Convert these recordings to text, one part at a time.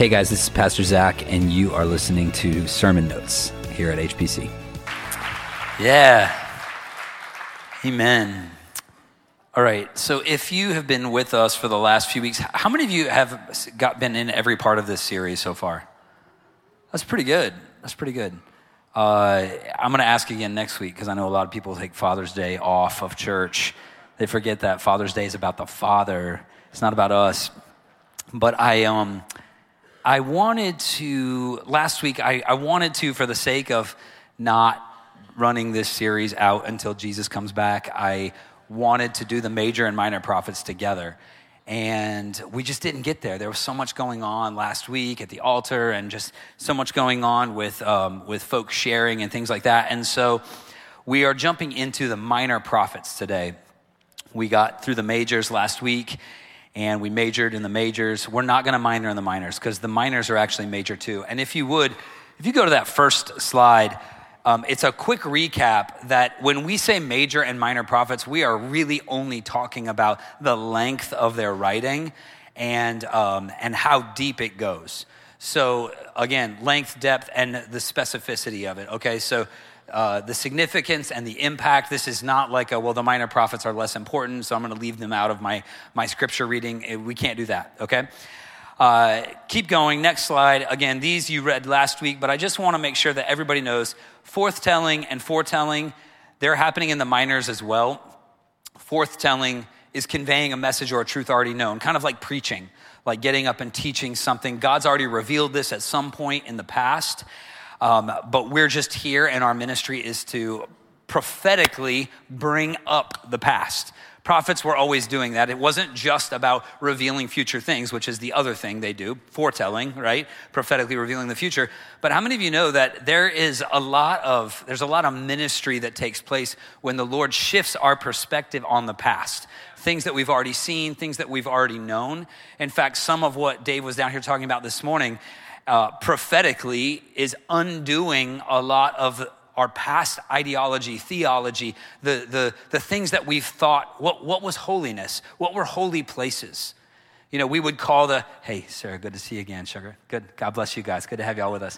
Hey guys, this is Pastor Zach, and you are listening to Sermon Notes here at HPC. Yeah. Amen. All right, so if you have been with us for the last few weeks, how many of you have been in every part of this series so far? That's pretty good. That's pretty good. I'm going to ask again next week because I know a lot of people take Father's Day off of church. They forget that Father's Day is about the Father. It's not about us. But I wanted to, last week, I wanted to, for the sake of not running this series out until Jesus comes back, I wanted to do the major and minor prophets together. And we just didn't get there. There was so much going on last week at the altar and just so much going on with folks sharing and things like that. And so we are jumping into the minor prophets today. We got through the majors last week, and we majored in the majors. We're not going to minor in the minors because the minors are actually major too. And if you go to that first slide, it's a quick recap that when we say major and minor prophets, we are really only talking about the length of their writing and how deep it goes. So again, length, depth, and the specificity of it. Okay, so the significance and the impact. This is not like the minor prophets are less important, so I'm going to leave them out of my scripture reading. We can't do that, okay? Keep going. Next slide. Again, these you read last week, but I just want to make sure that everybody knows forthtelling and foretelling, they're happening in the minors as well. Forthtelling is conveying a message or a truth already known, kind of like preaching, like getting up and teaching something. God's already revealed this at some point in the past. But we're just here, and our ministry is to prophetically bring up the past. Prophets were always doing that. It wasn't just about revealing future things, which is the other thing they do, foretelling, right? Prophetically revealing the future. But how many of you know that there's a lot of ministry that takes place when the Lord shifts our perspective on the past? Things that we've already seen, things that we've already known. In fact, some of what Dave was down here talking about this morning, prophetically is undoing a lot of our past ideology, theology, the things that we've thought, what was holiness? What were holy places? You know, we would call hey, Sarah, good to see you again, sugar. Good, God bless you guys. Good to have y'all with us.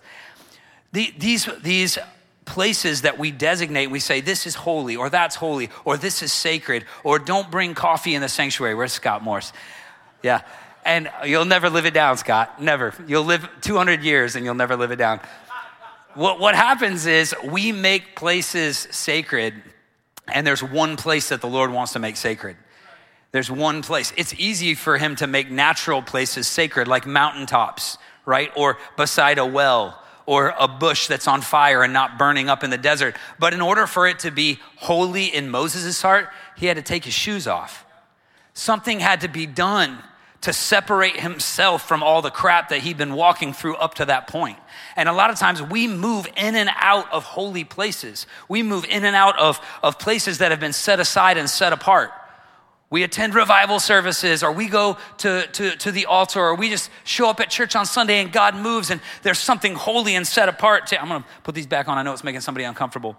These places that we designate, we say this is holy, or that's holy, or this is sacred, or don't bring coffee in the sanctuary. Where's Scott Morse? Yeah. And you'll never live it down, Scott. Never. You'll live 200 years and you'll never live it down. What happens is we make places sacred, and there's one place that the Lord wants to make sacred. There's one place. It's easy for him to make natural places sacred, like mountaintops, right? Or beside a well, or a bush that's on fire and not burning up in the desert. But in order for it to be holy in Moses' heart, he had to take his shoes off. Something had to be done to separate himself from all the crap that he'd been walking through up to that point. And a lot of times we move in and out of holy places. We move in and out of places that have been set aside and set apart. We attend revival services, or we go to the altar, or we just show up at church on Sunday and God moves and there's something holy and set apart. I'm gonna put these back on. I know it's making somebody uncomfortable.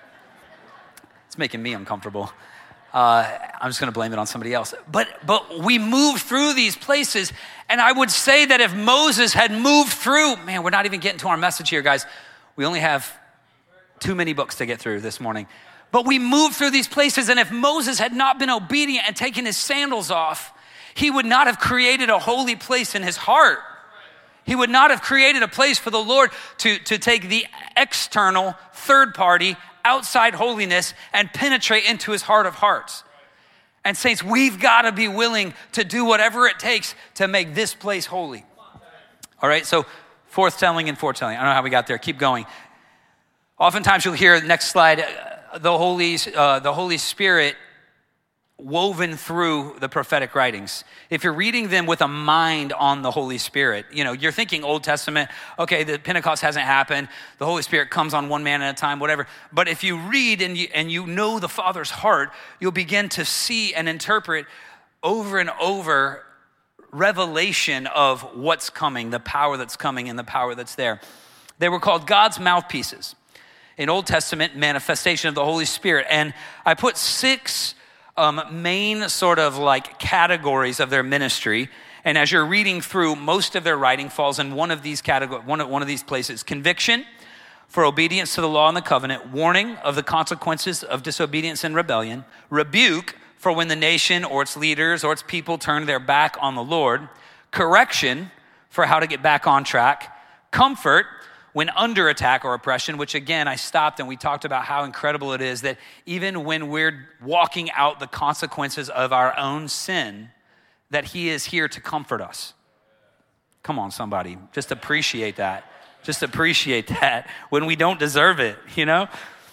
It's making me uncomfortable. I'm just going to blame it on somebody else. But we move through these places, and I would say that if Moses had moved through, man, we're not even getting to our message here, guys. We only have too many books to get through this morning. But we move through these places, and if Moses had not been obedient and taken his sandals off, he would not have created a holy place in his heart. He would not have created a place for the Lord to take the external, third party, outside holiness and penetrate into his heart of hearts. And saints, we've got to be willing to do whatever it takes to make this place holy. All right, so forthtelling and foretelling. I don't know how we got there. Keep going. Oftentimes you'll hear, next slide, the Holy Spirit woven through the prophetic writings. If you're reading them with a mind on the Holy Spirit, you're thinking Old Testament, okay, the Pentecost hasn't happened, the Holy Spirit comes on one man at a time, whatever. But if you read and you know the Father's heart, you'll begin to see and interpret over and over revelation of what's coming, the power that's coming and the power that's there. They were called God's mouthpieces. In Old Testament, manifestation of the Holy Spirit. And I put 6 main sort of like categories of their ministry. And as you're reading through, most of their writing falls in one of these categories, one of these places: conviction for obedience to the law and the covenant, warning of the consequences of disobedience and rebellion, rebuke for when the nation or its leaders or its people turn their back on the Lord, correction for how to get back on track, comfort when under attack or oppression, which again, I stopped and we talked about how incredible it is that even when we're walking out the consequences of our own sin, that he is here to comfort us. Come on, somebody, just appreciate that. Just appreciate that when we don't deserve it, you know?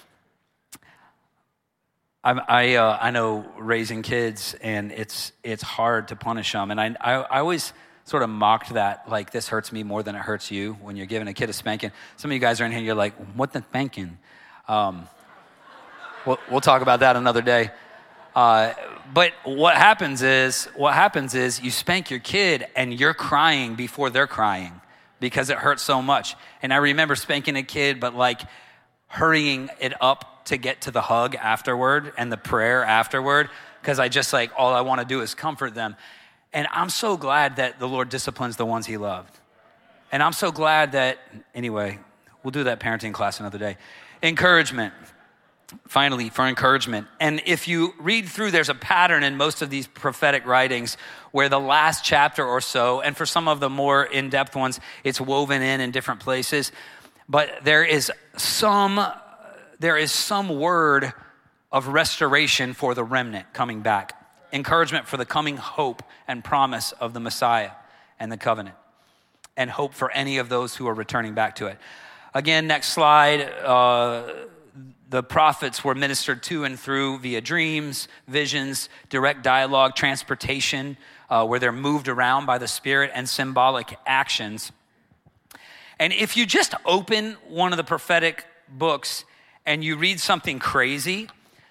I know raising kids, and it's hard to punish them. And I always sort of mocked that, like, this hurts me more than it hurts you when you're giving a kid a spanking. Some of you guys are in here, you're like, what the spanking? We'll talk about that another day. But what happens is you spank your kid and you're crying before they're crying because it hurts so much. And I remember spanking a kid, but like hurrying it up to get to the hug afterward and the prayer afterward, because I just like, all I want to do is comfort them. And I'm so glad that the Lord disciplines the ones he loved. And I'm so glad that, anyway, we'll do that parenting class another day. Encouragement. Finally, for encouragement. And if you read through, there's a pattern in most of these prophetic writings where the last chapter or so, and for some of the more in-depth ones, it's woven in different places. But there is some word of restoration for the remnant coming back. Encouragement for the coming hope and promise of the Messiah and the covenant, and hope for any of those who are returning back to it. Again, next slide. The prophets were ministered to and through via dreams, visions, direct dialogue, transportation, where they're moved around by the Spirit, and symbolic actions. And if you just open one of the prophetic books and you read something crazy,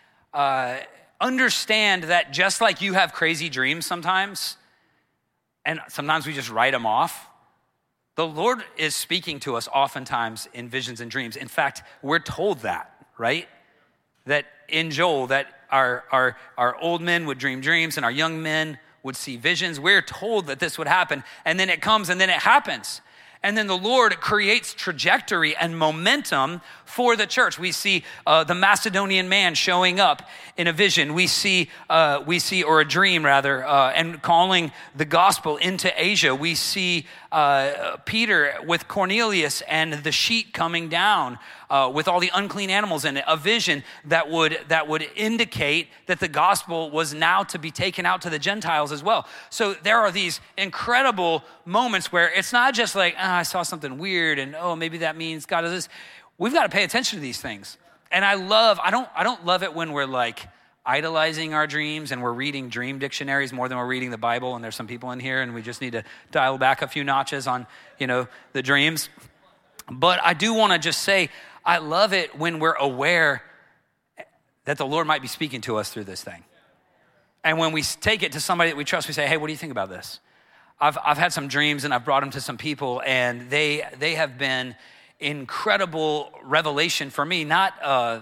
understand that just like you have crazy dreams sometimes, and sometimes we just write them off, the Lord is speaking to us oftentimes in visions and dreams. In fact, we're told that, right? That in Joel, that our old men would dream dreams and our young men would see visions. We're told that this would happen, and then it comes and then it happens. And then the Lord creates trajectory and momentum for the church. We see the Macedonian man showing up in a vision. We see, or a dream rather, and calling the gospel into Asia. We see Peter with Cornelius and the sheet coming down with all the unclean animals in it. A vision that would indicate that the gospel was now to be taken out to the Gentiles as well. So there are these incredible moments where it's not just like, I saw something weird and maybe that means God does this. We've got to pay attention to these things. And I don't love it when we're like idolizing our dreams and we're reading dream dictionaries more than we're reading the Bible. And there's some people in here and we just need to dial back a few notches on, the dreams. But I do want to just say, I love it when we're aware that the Lord might be speaking to us through this thing. And when we take it to somebody that we trust, we say, hey, what do you think about this? I've had some dreams and I've brought them to some people, and they have been incredible revelation for me, not,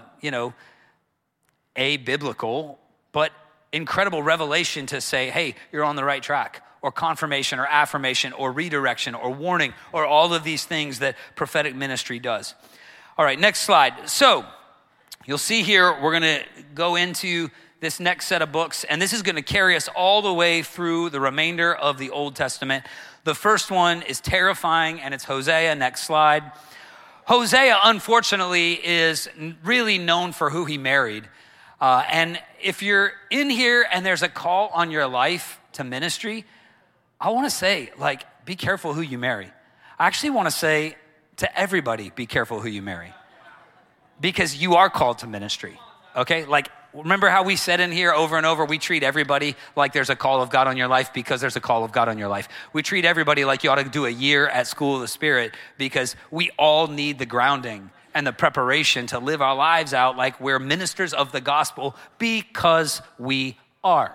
biblical, but incredible revelation to say, hey, you're on the right track, or confirmation or affirmation or redirection or warning, or all of these things that prophetic ministry does. All right, next slide. So you'll see here, we're going to go into this next set of books, and this is going to carry us all the way through the remainder of the Old Testament. The first one is terrifying, and it's Hosea. Next slide. Hosea, unfortunately, is really known for who he married. And if you're in here and there's a call on your life to ministry, I want to say, be careful who you marry. I actually want to say to everybody, be careful who you marry, because you are called to ministry, okay? Remember how we said in here over and over, we treat everybody like there's a call of God on your life because there's a call of God on your life. We treat everybody like you ought to do a year at School of the Spirit because we all need the grounding and the preparation to live our lives out like we're ministers of the gospel, because we are.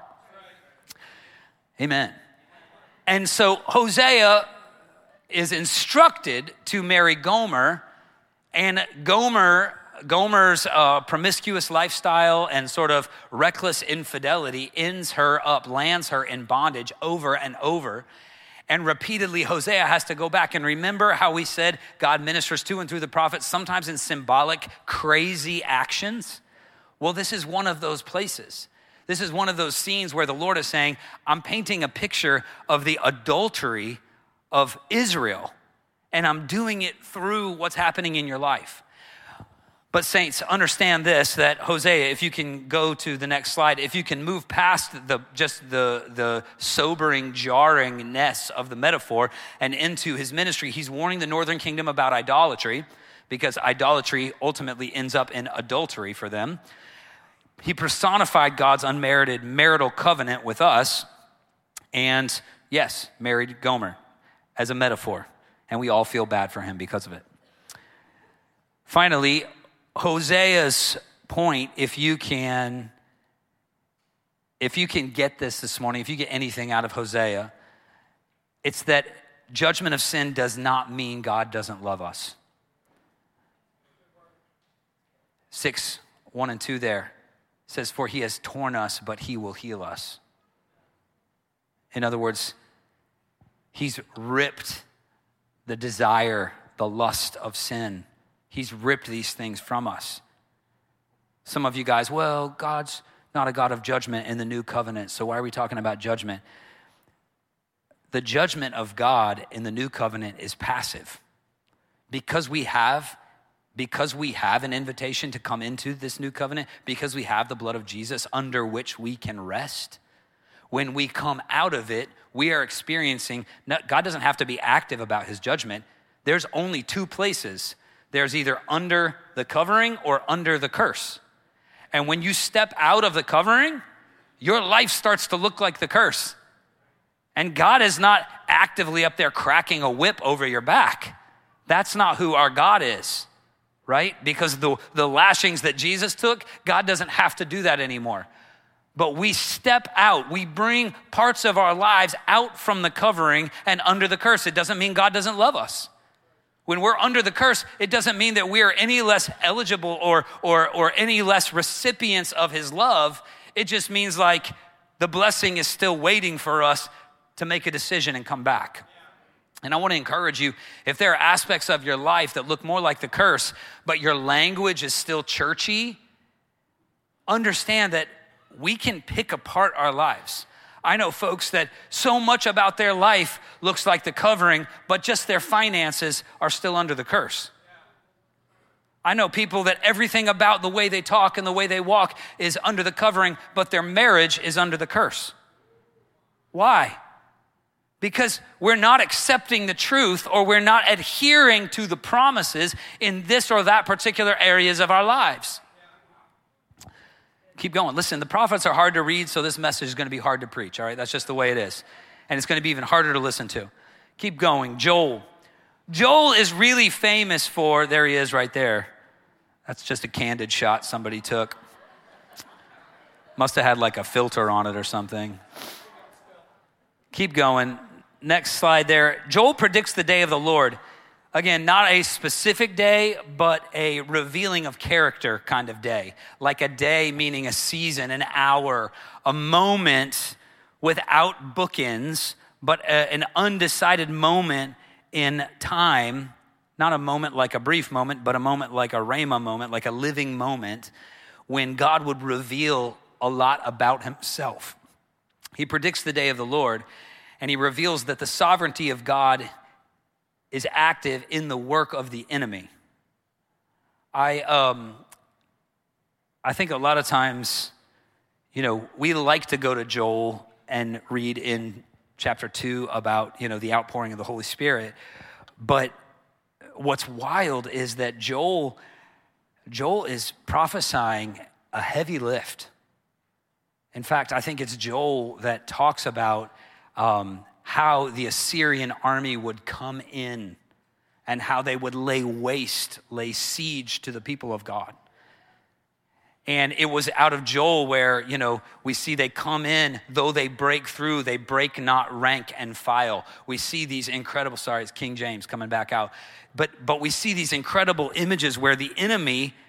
Amen. And so Hosea is instructed to marry Gomer, and Gomer Gomer's promiscuous lifestyle and sort of reckless infidelity ends her up, lands her in bondage over and over. And repeatedly, Hosea has to go back and remember how we said God ministers to and through the prophets, sometimes in symbolic, crazy actions. Well, this is one of those places. This is one of those scenes where the Lord is saying, I'm painting a picture of the adultery of Israel, and I'm doing it through what's happening in your life. But saints, understand this, that Hosea, if you can go to the next slide, if you can move past the sobering jarringness of the metaphor and into his ministry, he's warning the northern kingdom about idolatry, because idolatry ultimately ends up in adultery for them. He personified God's unmerited marital covenant with us, and yes, married Gomer as a metaphor, and we all feel bad for him because of it. Finally, Hosea's point, if you can get this morning, if you get anything out of Hosea, it's that judgment of sin does not mean God doesn't love us. 6:1 and 2 there says, for he has torn us, but he will heal us. In other words, he's ripped the desire, the lust of sin. He's ripped these things from us. Some of you guys, well, God's not a God of judgment in the new covenant, so why are we talking about judgment? The judgment of God in the new covenant is passive. Because we have an invitation to come into this new covenant, because we have the blood of Jesus under which we can rest, when we come out of it, we are experiencing, God doesn't have to be active about his judgment. There's only two places. There's either under the covering or under the curse. And when you step out of the covering, your life starts to look like the curse. And God is not actively up there cracking a whip over your back. That's not who our God is, right? Because the lashings that Jesus took, God doesn't have to do that anymore. But we step out, we bring parts of our lives out from the covering and under the curse. It doesn't mean God doesn't love us. When we're under the curse, it doesn't mean that we are any less eligible or any less recipients of his love. It just means like the blessing is still waiting for us to make a decision and come back. And I want to encourage you, if there are aspects of your life that look more like the curse, but your language is still churchy, understand that we can pick apart our lives. I know folks that so much about their life looks like the covering, but just their finances are still under the curse. I know people that everything about the way they talk and the way they walk is under the covering, but their marriage is under the curse. Why? Because we're not accepting the truth, or we're not adhering to the promises in this or that particular areas of our lives. Keep going. Listen, the prophets are hard to read, so this message is going to be hard to preach, all right? That's just the way it is. And it's going to be even harder to listen to. Keep going. Joel. Joel is really famous for, there he is right there. That's just a candid shot somebody took. Must have had like a filter on it or something. Keep going. Next slide there. Joel predicts the day of the Lord. Again, not a specific day, but a revealing of character kind of day. Like a day meaning a season, an hour, a moment without bookends, but an undecided moment in time. Not a moment like a brief moment, but a moment like a rhema moment, like a living moment, when God would reveal a lot about himself. He predicts the day of the Lord, and he reveals that the sovereignty of God is active in the work of the enemy. I think a lot of times, we like to go to Joel and read in chapter 2 about, the outpouring of the Holy Spirit. But what's wild is that Joel is prophesying a heavy lift. In fact, I think it's Joel that talks about how the Assyrian army would come in and how they would lay siege to the people of God. And it was out of Joel where, we see they come in, though they break through, they break not rank and file. We see these incredible, sorry, it's King James coming back out. But we see these incredible images where the enemy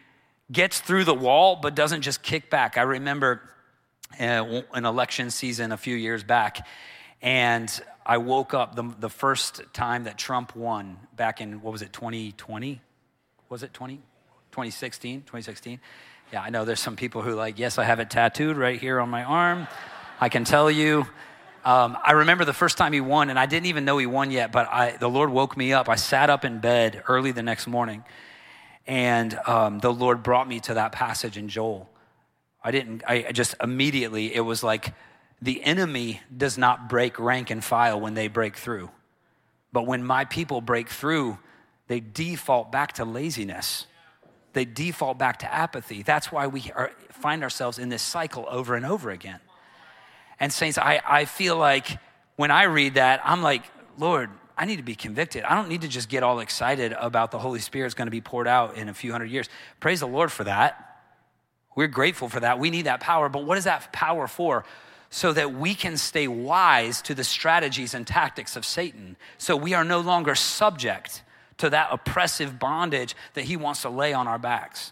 gets through the wall but doesn't just kick back. I remember an election season a few years back, and I woke up the first time that Trump won back in, 2020? Was it 2016? 2016? Yeah, I know there's some people who yes, I have it tattooed right here on my arm. I can tell you. I remember the first time he won, and I didn't even know he won yet, but the Lord woke me up. I sat up in bed early the next morning, and the Lord brought me to that passage in Joel. I just immediately, it was like the enemy does not break rank and file when they break through. But when my people break through, they default back to laziness. They default back to apathy. That's why we find ourselves in this cycle over and over again. And saints, I feel like when I read that, I'm like, Lord, I need to be convicted. I don't need to just get all excited about the Holy Spirit's going to be poured out in a few hundred years. Praise the Lord for that. We're grateful for that. We need that power. But what is that power for? So that we can stay wise to the strategies and tactics of Satan. So we are no longer subject to that oppressive bondage that he wants to lay on our backs.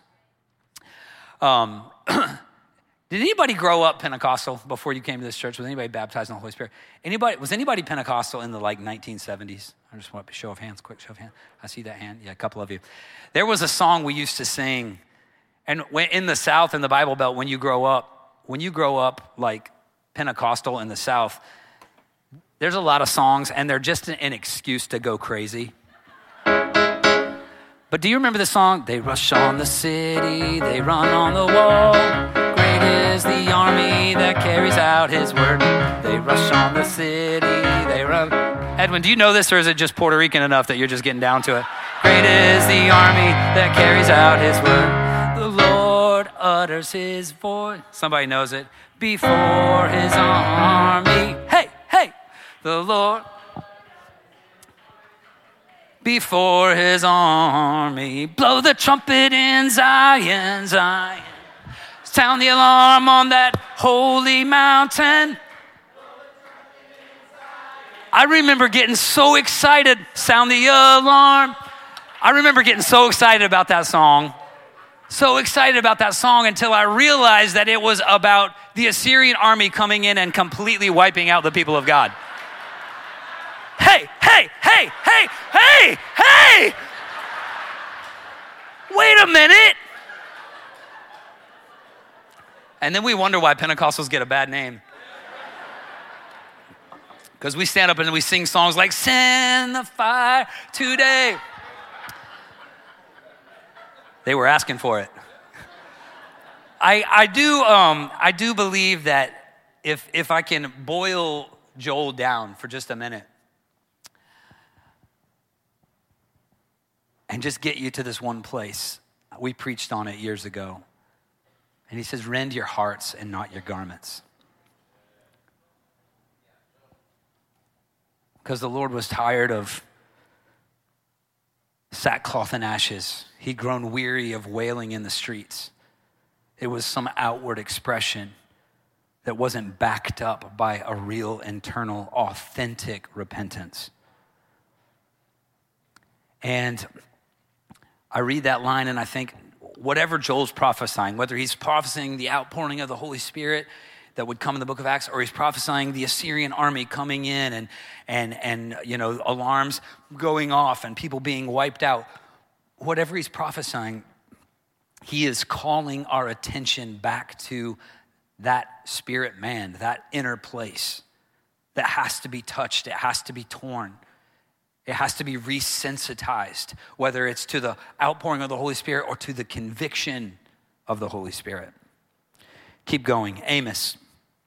Did anybody grow up Pentecostal before you came to this church? Was anybody baptized in the Holy Spirit? Was anybody Pentecostal in the 1970s? I just want a show of hands, quick show of hands. I see that hand. Yeah, a couple of you. There was a song we used to sing. And in the South, in the Bible Belt, when you grow up like Pentecostal in the South, there's a lot of songs, and they're just an excuse to go crazy. But do you remember the song? They rush on the city, they run on the wall. Great is the army that carries out his word. They rush on the city, they run. Edwin, do you know this, or is it just Puerto Rican enough that you're just getting down to it? Great is the army that carries out his word. The Lord utters his voice. Somebody knows it. Before his army. Hey, hey, the Lord. Before his army. Blow the trumpet in Zion, Zion. Sound the alarm on that holy mountain. I remember getting so excited. Sound the alarm. I remember getting so excited about that song. So excited about that song until I realized that it was about the Assyrian army coming in and completely wiping out the people of God. Hey, hey, hey, hey, hey, hey! Wait a minute! And then we wonder why Pentecostals get a bad name. Because we stand up and we sing songs like, send the fire today. They were asking for it. I do believe that if I can boil Joel down for just a minute and just get you to this one place. We preached on it years ago. And he says, rend your hearts and not your garments. Because the Lord was tired of sackcloth and ashes. He'd grown weary of wailing in the streets. It was some outward expression that wasn't backed up by a real internal, authentic repentance. And I read that line and I think, whatever Joel's prophesying, whether he's prophesying the outpouring of the Holy Spirit that would come in the book of Acts, or he's prophesying the Assyrian army coming in and alarms going off and people being wiped out, whatever he's prophesying, he is calling our attention back to that spirit man, that inner place that has to be touched, it has to be torn. It has to be resensitized, whether it's to the outpouring of the Holy Spirit or to the conviction of the Holy Spirit. Keep going. Amos.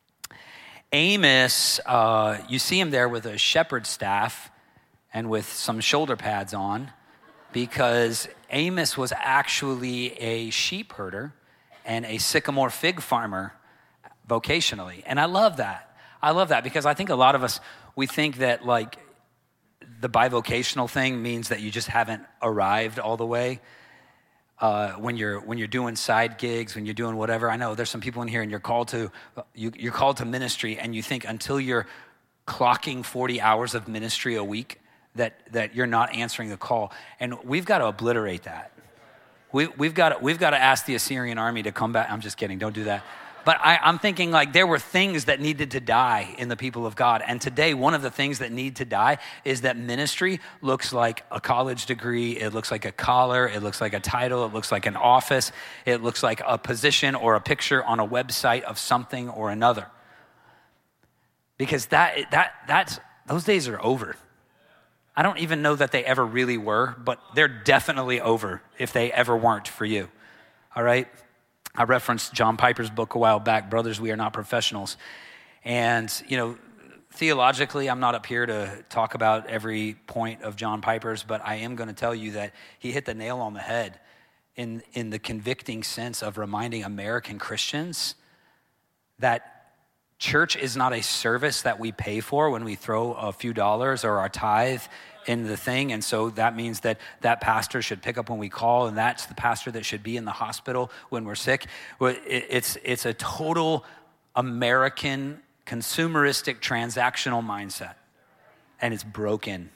Amos, you see him there with a shepherd's staff and with some shoulder pads on, because Amos was actually a sheep herder and a sycamore fig farmer vocationally. And I love that. I love that because I think a lot of us, we think that the bivocational thing means that you just haven't arrived all the way. When you're doing side gigs, when you're doing whatever, I know there's some people in here and you're called to ministry, and you think until you're clocking 40 hours of ministry a week that you're not answering the call. And we've got to obliterate that. We've got to ask the Assyrian army to come back. I'm just kidding. Don't do that. But I'm thinking like there were things that needed to die in the people of God. And today, one of the things that need to die is that ministry looks like a college degree. It looks like a collar. It looks like a title. It looks like an office. It looks like a position or a picture on a website of something or another. Because those days are over. I don't even know that they ever really were, but they're definitely over if they ever weren't for you. All right? I referenced John Piper's book a while back, Brothers, We Are Not Professionals. And, theologically, I'm not up here to talk about every point of John Piper's, but I am going to tell you that he hit the nail on the head in the convicting sense of reminding American Christians that church is not a service that we pay for when we throw a few dollars or our tithe in the thing. And so that means that pastor should pick up when we call, and that's the pastor that should be in the hospital when we're sick. It's a total American consumeristic transactional mindset, and it's broken.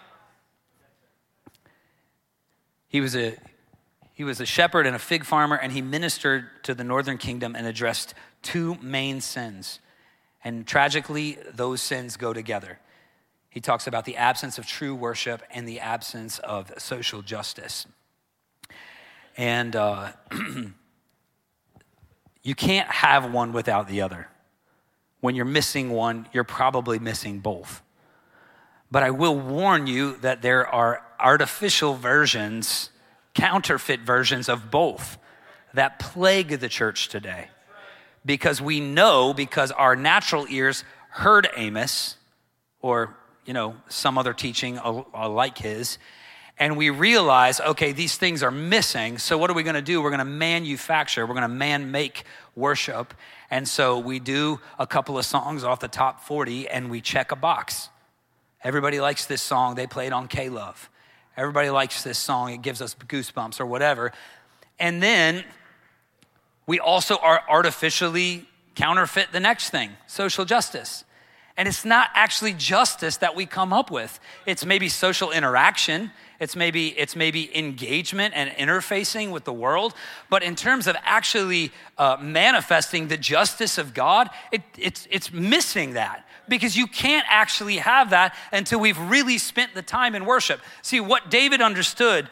He was a shepherd and a fig farmer, and he ministered to the northern kingdom and addressed two main sins. And tragically, those sins go together. He talks about the absence of true worship and the absence of social justice. And you can't have one without the other. When you're missing one, you're probably missing both. But I will warn you that there are artificial versions, counterfeit versions of both that plague the church today. Because we know, because our natural ears heard Amos, or some other teaching like his, and we realize, okay, these things are missing, so what are we going to do? We're going to manufacture, we're going to man-make worship, and so we do a couple of songs off the top 40, and we check a box. Everybody likes this song, they play it on K-Love. Everybody likes this song, it gives us goosebumps or whatever. And then we also are artificially counterfeit the next thing, social justice. And it's not actually justice that we come up with. It's maybe social interaction. It's maybe engagement and interfacing with the world. But in terms of actually manifesting the justice of God, it's missing that. Because you can't actually have that until we've really spent the time in worship. See, what David understood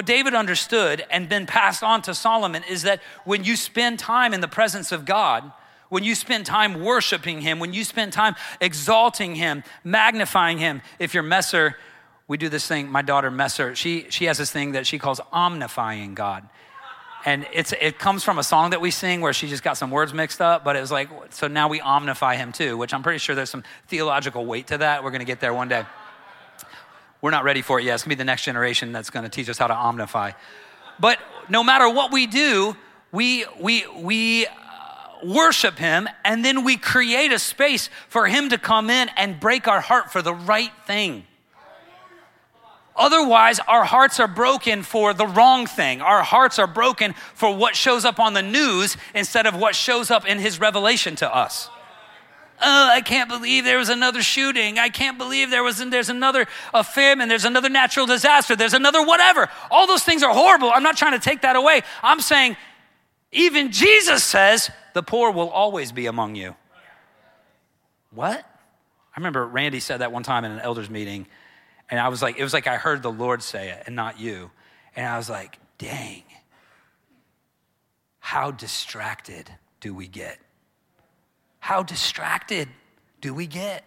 and been passed on to Solomon is that when you spend time in the presence of God, when you spend time worshiping him, when you spend time exalting him, magnifying him, if you're Messer, we do this thing, my daughter Messer, she has this thing that she calls omnifying God. And it comes from a song that we sing where she just got some words mixed up, but it was like, so now we omnify him too, which I'm pretty sure there's some theological weight to that. We're gonna get there one day. We're not ready for it yet. It's gonna be the next generation that's gonna teach us how to omnify. But no matter what we do, we worship him, and then we create a space for him to come in and break our heart for the right thing. Otherwise, our hearts are broken for the wrong thing. Our hearts are broken for what shows up on the news instead of what shows up in his revelation to us. Oh, I can't believe there was another shooting. I can't believe there's another famine. There's another natural disaster. There's another whatever. All those things are horrible. I'm not trying to take that away. I'm saying even Jesus says the poor will always be among you. What? I remember Randy said that one time in an elders meeting, and I was like, it was like I heard the Lord say it and not you. And I was like, dang, how distracted do we get? How distracted do we get?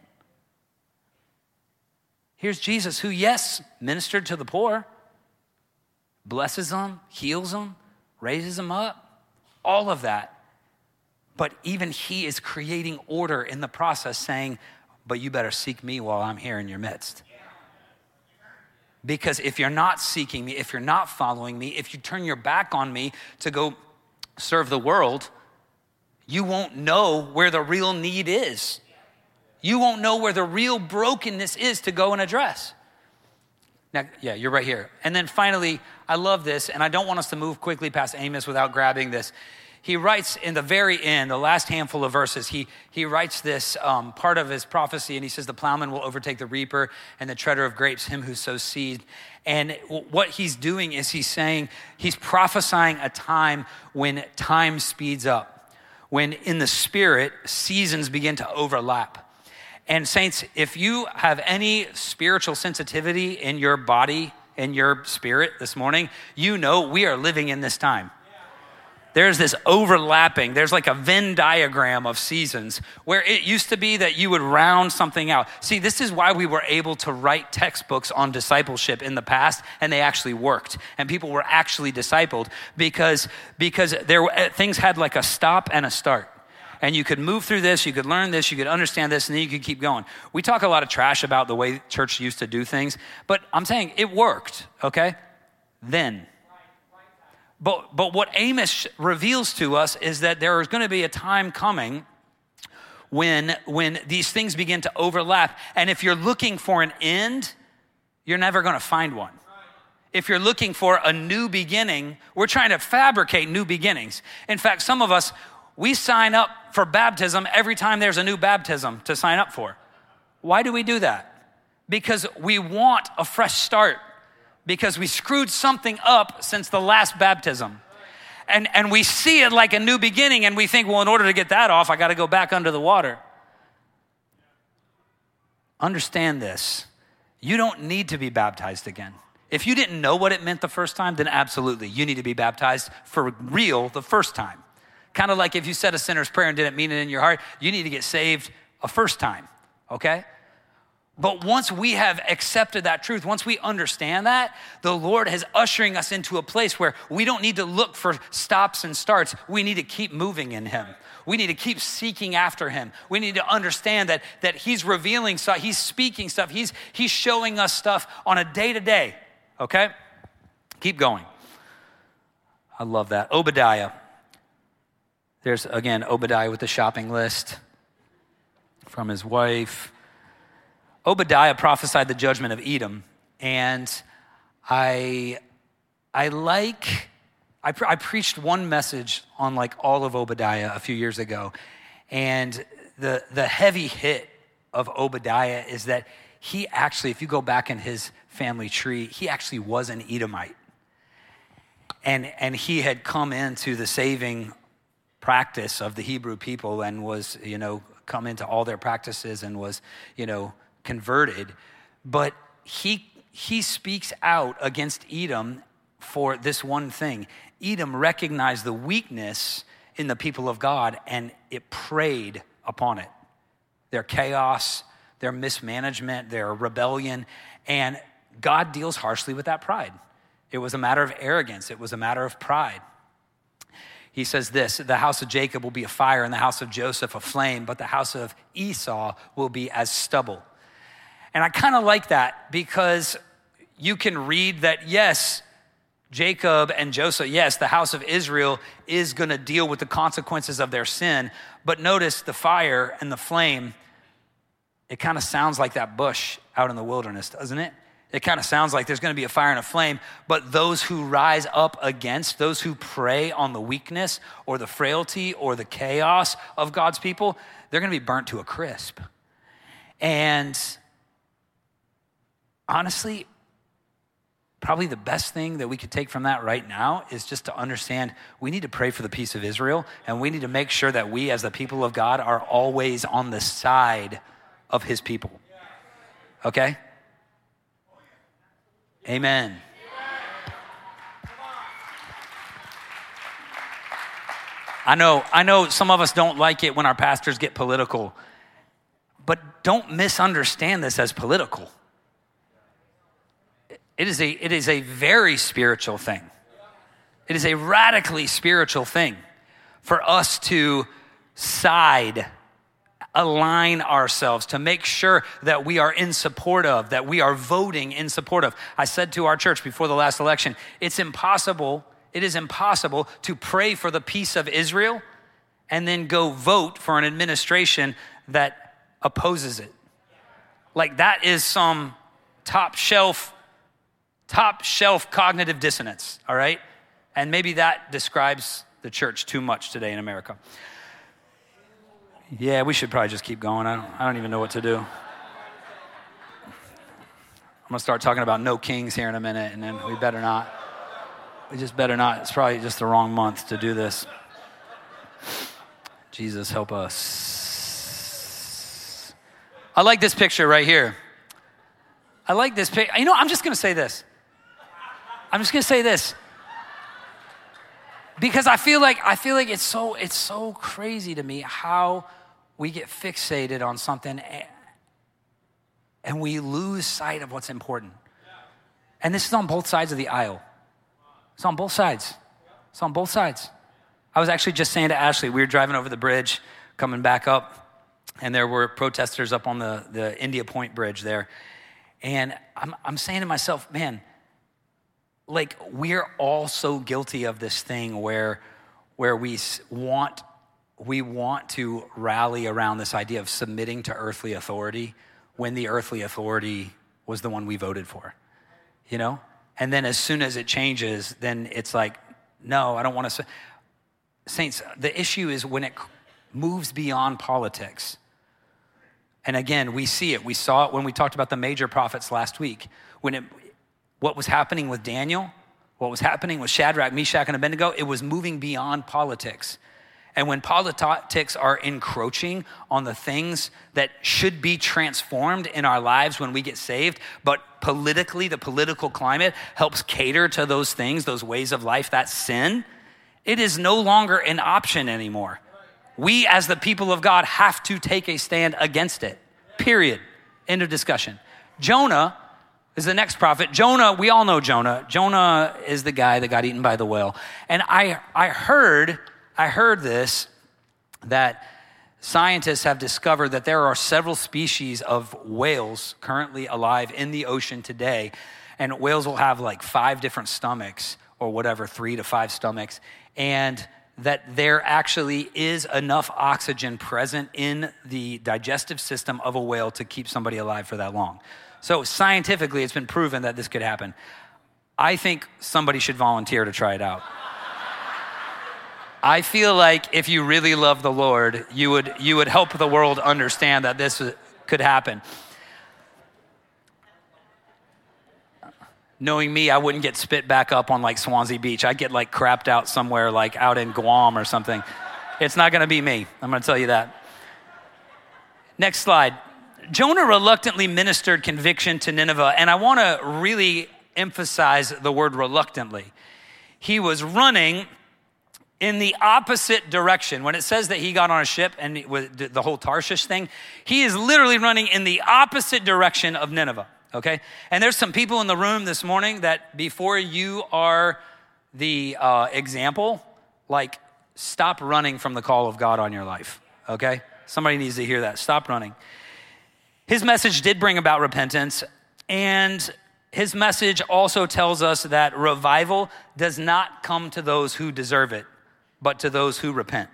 Here's Jesus who, yes, ministered to the poor, blesses them, heals them, raises them up, all of that. But even he is creating order in the process, saying, but you better seek me while I'm here in your midst. Because if you're not seeking me, if you're not following me, if you turn your back on me to go serve the world, you won't know where the real need is. You won't know where the real brokenness is to go and address. Now, yeah, you're right here. And then finally, I love this, and I don't want us to move quickly past Amos without grabbing this. he writes in the very end, the last handful of verses, he writes this part of his prophecy, and he says, the plowman will overtake the reaper and the treader of grapes, him who sows seed. And what he's doing is he's prophesying a time when time speeds up, when in the spirit, seasons begin to overlap. And saints, if you have any spiritual sensitivity in your body, in your spirit this morning, you know we are living in this time. There's this overlapping, there's like a Venn diagram of seasons where it used to be that you would round something out. See, this is why we were able to write textbooks on discipleship in the past, and they actually worked, and people were actually discipled because things had like a stop and a start. And you could move through this, you could learn this, you could understand this, and then you could keep going. We talk a lot of trash about the way church used to do things, but I'm saying it worked, okay? Then. But what Amos reveals to us is that there is going to be a time coming when these things begin to overlap. And if you're looking for an end, you're never going to find one. If you're looking for a new beginning, we're trying to fabricate new beginnings. In fact, some of us, we sign up for baptism every time there's a new baptism to sign up for. Why do we do that? Because we want a fresh start. Because we screwed something up since the last baptism. And we see it like a new beginning, and we think, well, in order to get that off, I got to go back under the water. Understand this. You don't need to be baptized again. If you didn't know what it meant the first time, then absolutely, you need to be baptized for real the first time. Kind of like if you said a sinner's prayer and didn't mean it in your heart, you need to get saved a first time, okay? But once we have accepted that truth, once we understand that, the Lord is ushering us into a place where we don't need to look for stops and starts. We need to keep moving in him. We need to keep seeking after him. We need to understand that he's revealing stuff, he's speaking stuff, he's showing us stuff on a day-to-day, okay? Keep going. I love that. Obadiah. There's, again, Obadiah with the shopping list from his wife. Obadiah prophesied the judgment of Edom, and I preached one message on like all of Obadiah a few years ago, and the heavy hit of Obadiah is that he actually, if you go back in his family tree, he actually was an Edomite, and he had come into the saving practice of the Hebrew people and was, come into all their practices and was, converted, but he speaks out against Edom for this one thing. Edom recognized the weakness in the people of God, and it preyed upon it. Their chaos, their mismanagement, their rebellion, and God deals harshly with that pride. It was a matter of arrogance. It was a matter of pride. He says this, the house of Jacob will be a fire and the house of Joseph a flame, but the house of Esau will be as stubble. And I kind of like that because you can read that, yes, Jacob and Joseph, yes, the house of Israel is going to deal with the consequences of their sin. But notice the fire and the flame, it kind of sounds like that bush out in the wilderness, doesn't it? It kind of sounds like there's going to be a fire and a flame, but those who rise up against, those who prey on the weakness or the frailty or the chaos of God's people, they're going to be burnt to a crisp. And honestly, probably the best thing that we could take from that right now is just to understand we need to pray for the peace of Israel, and we need to make sure that we as the people of God are always on the side of his people. Okay? Amen. I know some of us don't like it when our pastors get political, but don't misunderstand this as political. It is a very spiritual thing. It is a radically spiritual thing for us to align ourselves, to make sure that we are in support of, that we are voting in support of. I said to our church before the last election, it is impossible to pray for the peace of Israel and then go vote for an administration that opposes it. Like that is some top shelf cognitive dissonance, all right? And maybe that describes the church too much today in America. Yeah, we should probably just keep going. I don't even know what to do. I'm going to start talking about no kings here in a minute, and then we better not. We just better not. It's probably just the wrong month to do this. Jesus, help us. I like this picture right here. I like this picture. You know, I'm just going to say this. Because I feel like it's so crazy to me how we get fixated on something and we lose sight of what's important. And this is on both sides of the aisle. It's on both sides. I was actually just saying to Ashley, we were driving over the bridge, coming back up, and there were protesters up on the India Point Bridge there. And I'm saying to myself, man, like we're all so guilty of this thing where we want to rally around this idea of submitting to earthly authority when the earthly authority was the one we voted for, you know? And then as soon as it changes, then it's like, no, I don't want to. Saints, the issue is when it moves beyond politics. And again, we see it. We saw it when we talked about the major prophets last week. What was happening with Daniel, what was happening with Shadrach, Meshach, and Abednego, it was moving beyond politics. And when politics are encroaching on the things that should be transformed in our lives when we get saved, but politically, the political climate helps cater to those things, those ways of life, that sin, it is no longer an option anymore. We, as the people of God, have to take a stand against it, period. End of discussion. Jonah is the next prophet. Jonah, we all know Jonah. Jonah is the guy that got eaten by the whale. And I heard this, that scientists have discovered that there are several species of whales currently alive in the ocean today. And whales will have like 5 different stomachs or whatever, 3 to 5 stomachs. And that there actually is enough oxygen present in the digestive system of a whale to keep somebody alive for that long. So scientifically, it's been proven that this could happen. I think somebody should volunteer to try it out. I feel like if you really love the Lord, you would help the world understand that this could happen. Knowing me, I wouldn't get spit back up on like Swansea Beach. I'd get like crapped out somewhere like out in Guam or something. It's not gonna be me, I'm gonna tell you that. Next slide. Jonah reluctantly ministered conviction to Nineveh, and I wanna really emphasize the word reluctantly. He was running in the opposite direction. When it says that he got on a ship and with the whole Tarshish thing, he is literally running in the opposite direction of Nineveh. Okay? And there's some people in the room this morning that before you are the example, like stop running from the call of God on your life. Okay? Somebody needs to hear that. Stop running. His message did bring about repentance, and his message also tells us that revival does not come to those who deserve it, but to those who repent.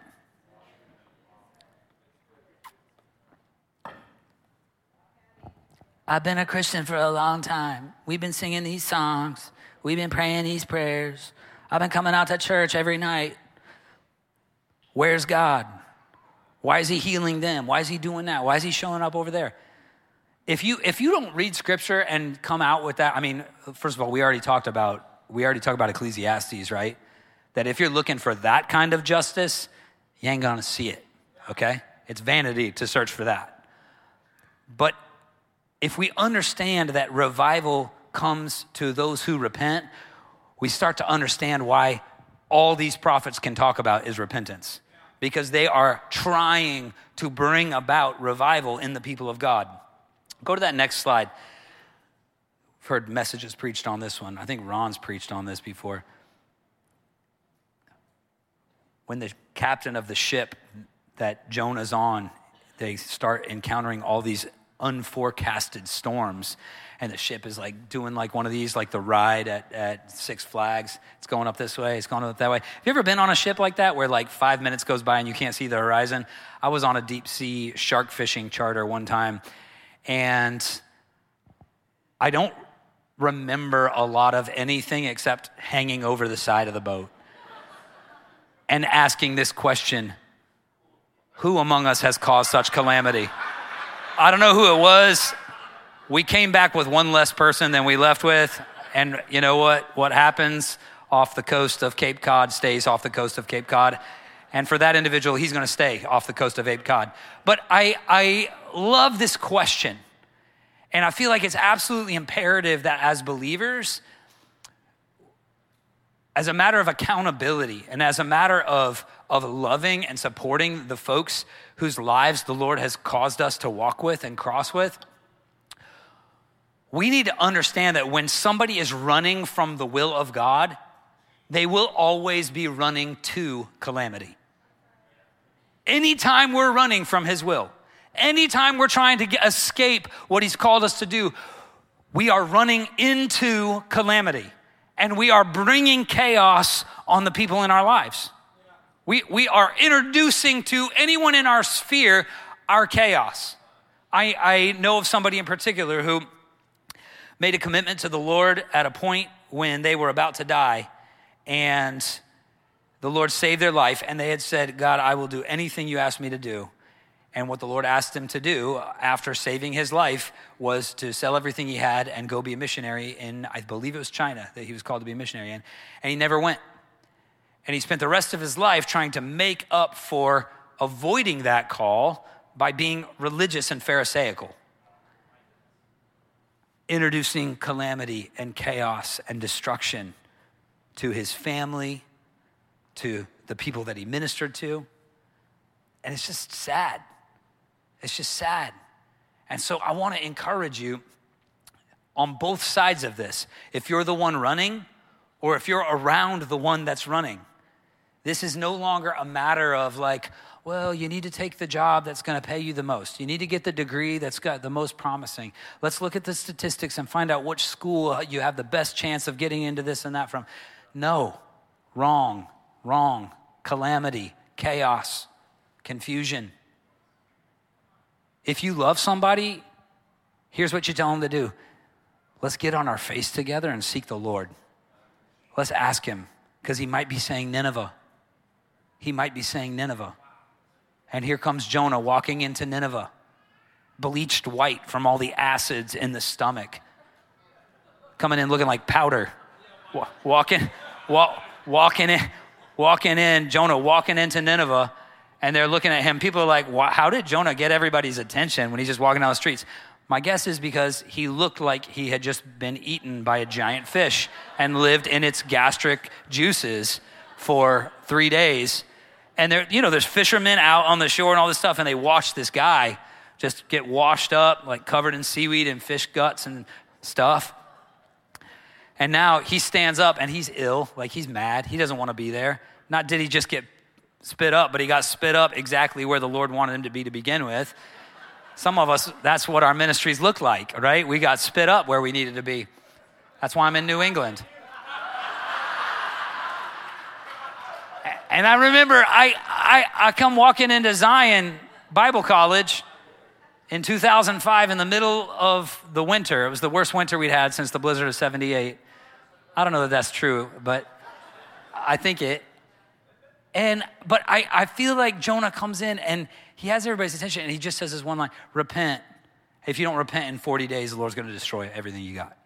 I've been a Christian for a long time. We've been singing these songs. We've been praying these prayers. I've been coming out to church every night. Where's God? Why is he healing them? Why is he doing that? Why is he showing up over there? If you don't read scripture and come out with that, I mean, first of all, we already talked about Ecclesiastes, right? That if you're looking for that kind of justice, you ain't gonna see it, okay? It's vanity to search for that. But if we understand that revival comes to those who repent, we start to understand why all these prophets can talk about is repentance. Because they are trying to bring about revival in the people of God. Go to that next slide. I've heard messages preached on this one. I think Ron's preached on this before. When the captain of the ship that Jonah's on, they start encountering all these unforecasted storms, and the ship is like doing like one of these, like the ride at Six Flags. It's going up this way, it's going up that way. Have you ever been on a ship like that where like 5 minutes goes by and you can't see the horizon? I was on a deep sea shark fishing charter one time, and I don't remember a lot of anything except hanging over the side of the boat. and asking this question: who among us has caused such calamity? I don't know who it was. We came back with one less person than we left with. And you know what? What happens off the coast of Cape Cod stays off the coast of Cape Cod. And for that individual, he's going to stay off the coast of Cape Cod. But I love this question. And I feel like it's absolutely imperative that as believers, as a matter of accountability and as a matter of loving and supporting the folks whose lives the Lord has caused us to walk with and cross with, we need to understand that when somebody is running from the will of God, they will always be running to calamity. Anytime we're running from his will, anytime we're trying to escape what he's called us to do, we are running into calamity and we are bringing chaos on the people in our lives. We are introducing to anyone in our sphere our chaos. I know of somebody in particular who made a commitment to the Lord at a point when they were about to die, and the Lord saved their life, and they had said, God, I will do anything you ask me to do. And what the Lord asked him to do after saving his life was to sell everything he had and go be a missionary in, I believe it was China that he was called to be a missionary in, and he never went. And he spent the rest of his life trying to make up for avoiding that call by being religious and pharisaical, introducing calamity and chaos and destruction to his family, to the people that he ministered to. And it's just sad. It's just sad. And so I want to encourage you on both sides of this. If you're the one running or if you're around the one that's running, this is no longer a matter of like, well, you need to take the job that's going to pay you the most. You need to get the degree that's got the most promising. Let's look at the statistics and find out which school you have the best chance of getting into this and that from. No, wrong, calamity, chaos, confusion. If you love somebody, here's what you tell them to do. Let's get on our face together and seek the Lord. Let's ask him, because he might be saying Nineveh. He might be saying Nineveh. And here comes Jonah walking into Nineveh, bleached white from all the acids in the stomach, coming in looking like powder, walking in, Jonah walking into Nineveh, and they're looking at him. People are like, how did Jonah get everybody's attention when he's just walking down the streets? My guess is because he looked like he had just been eaten by a giant fish and lived in its gastric juices for 3 days. And there's fishermen out on the shore and all this stuff, and they watch this guy just get washed up, like covered in seaweed and fish guts and stuff. And now he stands up and he's ill, like he's mad. He doesn't want to be there. Not did he just get spit up, but he got spit up exactly where the Lord wanted him to be to begin with. Some of us, that's what our ministries look like, right? We got spit up where we needed to be. That's why I'm in New England. And I remember I come walking into Zion Bible College in 2005 in the middle of the winter. It was the worst winter we'd had since the blizzard of 78. I don't know that that's true, but I think it. But I feel like Jonah comes in and he has everybody's attention and he just says this one line, repent. If you don't repent in 40 days, the Lord's going to destroy everything you got.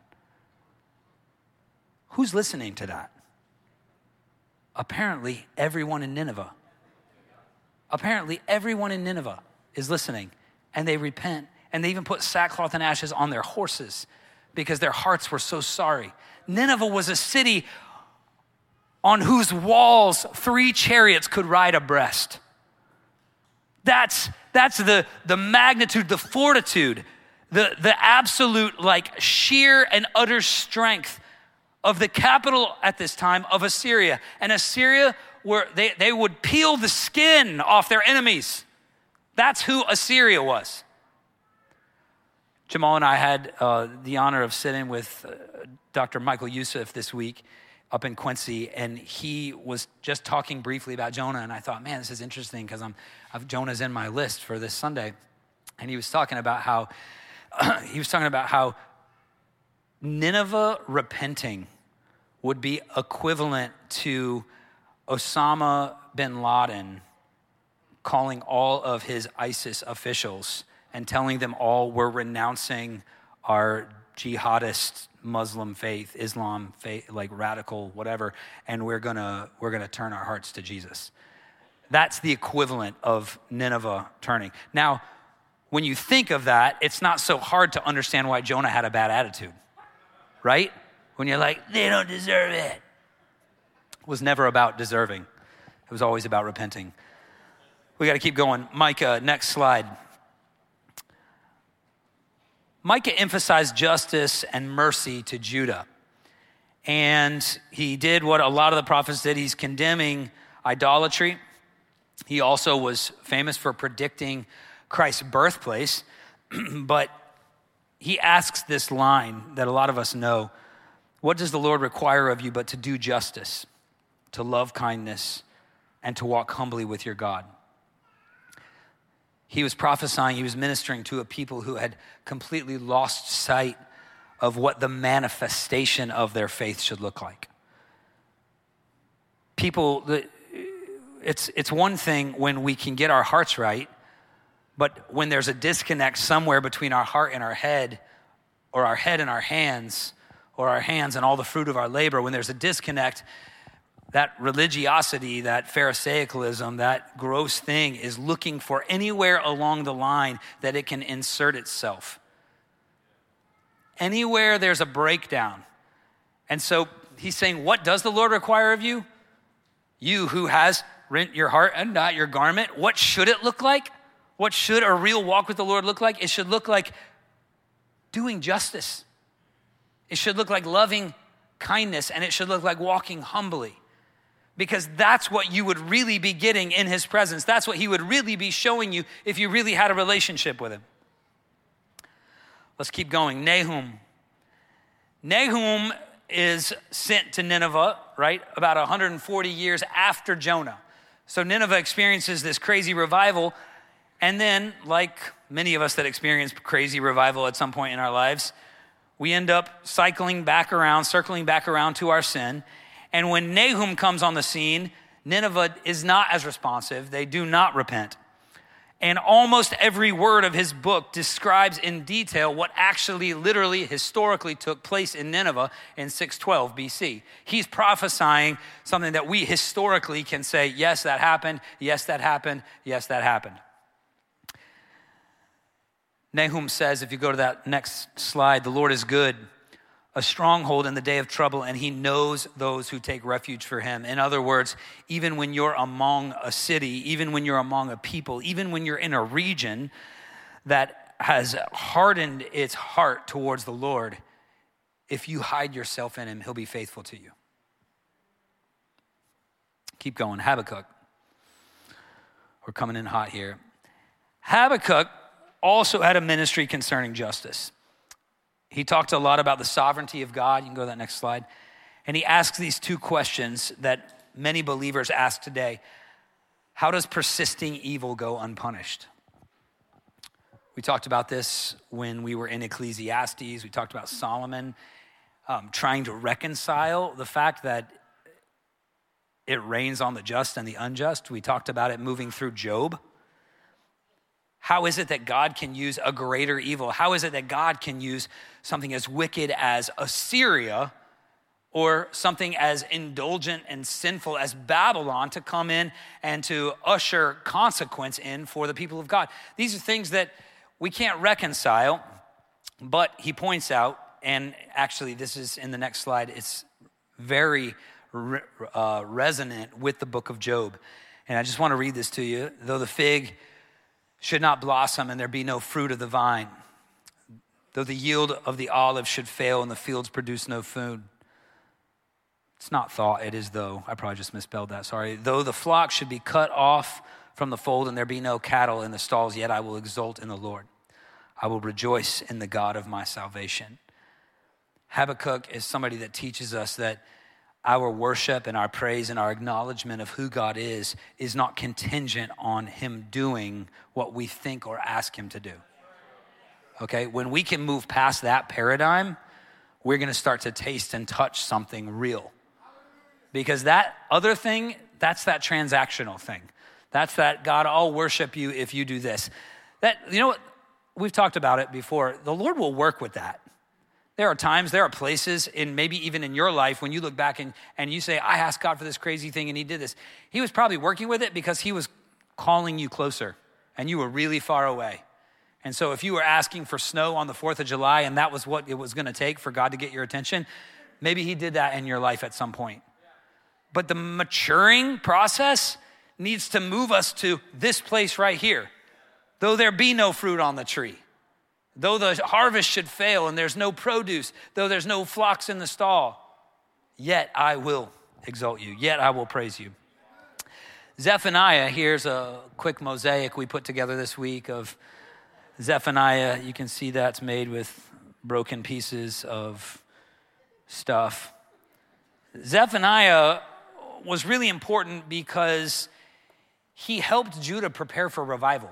Who's listening to that? Apparently, everyone in Nineveh. Apparently, everyone in Nineveh is listening, and they repent, and they even put sackcloth and ashes on their horses because their hearts were so sorry. Nineveh was a city on whose walls 3 chariots could ride abreast. That's the magnitude, the fortitude, the absolute like sheer and utter strength of the capital at this time of Assyria. And Assyria, where they would peel the skin off their enemies. That's who Assyria was. Jamal and I had the honor of sitting with Dr. Michael Youssef this week up in Quincy, and he was just talking briefly about Jonah, and I thought, man, this is interesting because Jonah's in my list for this Sunday. And he was talking about how Nineveh repenting would be equivalent to Osama bin Laden calling all of his ISIS officials and telling them all we're renouncing our jihadist Muslim faith, Islam faith, like radical whatever, and we're gonna turn our hearts to Jesus. That's the equivalent of Nineveh turning. Now, when you think of that, it's not so hard to understand why Jonah had a bad attitude, right? When you're like, they don't deserve it. It was never about deserving. It was always about repenting. We got to keep going. Micah, next slide. Micah emphasized justice and mercy to Judah. And he did what a lot of the prophets did. He's condemning idolatry. He also was famous for predicting Christ's birthplace. But he asks this line that a lot of us know. What does the Lord require of you but to do justice, to love kindness, and to walk humbly with your God? He was prophesying, he was ministering to a people who had completely lost sight of what the manifestation of their faith should look like. People, it's one thing when we can get our hearts right, but when there's a disconnect somewhere between our heart and our head, or our head and our hands, or our hands and all the fruit of our labor, when there's a disconnect, that religiosity, that Pharisaicalism, that gross thing is looking for anywhere along the line that it can insert itself. Anywhere there's a breakdown. And so he's saying, what does the Lord require of you? You who has rent your heart and not your garment. What should it look like? What should a real walk with the Lord look like? It should look like doing justice. It should look like loving kindness, and it should look like walking humbly. Because that's what you would really be getting in his presence. That's what he would really be showing you if you really had a relationship with him. Let's keep going. Nahum. Nahum is sent to Nineveh, right? About 140 years after Jonah. So Nineveh experiences this crazy revival. And then, like many of us that experience crazy revival at some point in our lives, we end up circling back around to our sin. And when Nahum comes on the scene, Nineveh is not as responsive. They do not repent. And almost every word of his book describes in detail what actually, literally, historically took place in Nineveh in 612 BC. He's prophesying something that we historically can say, yes, that happened. Yes, that happened. Yes, that happened. Nahum says, if you go to that next slide, the Lord is good, a stronghold in the day of trouble, and he knows those who take refuge for him. In other words, even when you're among a city, even when you're among a people, even when you're in a region that has hardened its heart towards the Lord, if you hide yourself in him, he'll be faithful to you. Keep going. Habakkuk. We're coming in hot here. Habakkuk also had a ministry concerning justice. He talked a lot about the sovereignty of God. You can go to that next slide. And he asks these two questions that many believers ask today. How does persisting evil go unpunished? We talked about this when we were in Ecclesiastes. We talked about Solomon trying to reconcile the fact that it rains on the just and the unjust. We talked about it moving through Job. How is it that God can use a greater evil? How is it that God can use something as wicked as Assyria or something as indulgent and sinful as Babylon to come in and to usher consequence in for the people of God? These are things that we can't reconcile, but he points out, and actually this is in the next slide, it's very resonant with the book of Job. And I just want to read this to you. Though the fig should not blossom and there be no fruit of the vine, though the yield of the olive should fail and the fields produce no food. It's not thought, it is though. I probably just misspelled that, sorry. Though the flock should be cut off from the fold and there be no cattle in the stalls, yet I will exult in the Lord. I will rejoice in the God of my salvation. Habakkuk is somebody that teaches us that our worship and our praise and our acknowledgement of who God is not contingent on him doing what we think or ask him to do. Okay, when we can move past that paradigm, we're gonna start to taste and touch something real. Because that other thing, That's that transactional thing. That's that, God, I'll worship you if you do this. That, you know what? We've talked about it before. The Lord will work with that. There are times, there are places, maybe even in your life, when you look back and you say, I asked God for this crazy thing and he did this. He was probably working with it because he was calling you closer and you were really far away. And so if you were asking for snow on the 4th of July and that was what it was gonna take for God to get your attention, maybe he did that in your life at some point. But the maturing process needs to move us to this place right here. Though there be no fruit on the tree, though the harvest should fail and there's no produce, though there's no flocks in the stall, yet I will exalt you, yet I will praise you. Zephaniah, here's a quick mosaic we put together this week of Zephaniah. You can see that's made with broken pieces of stuff. Zephaniah was really important because he helped Judah prepare for revival.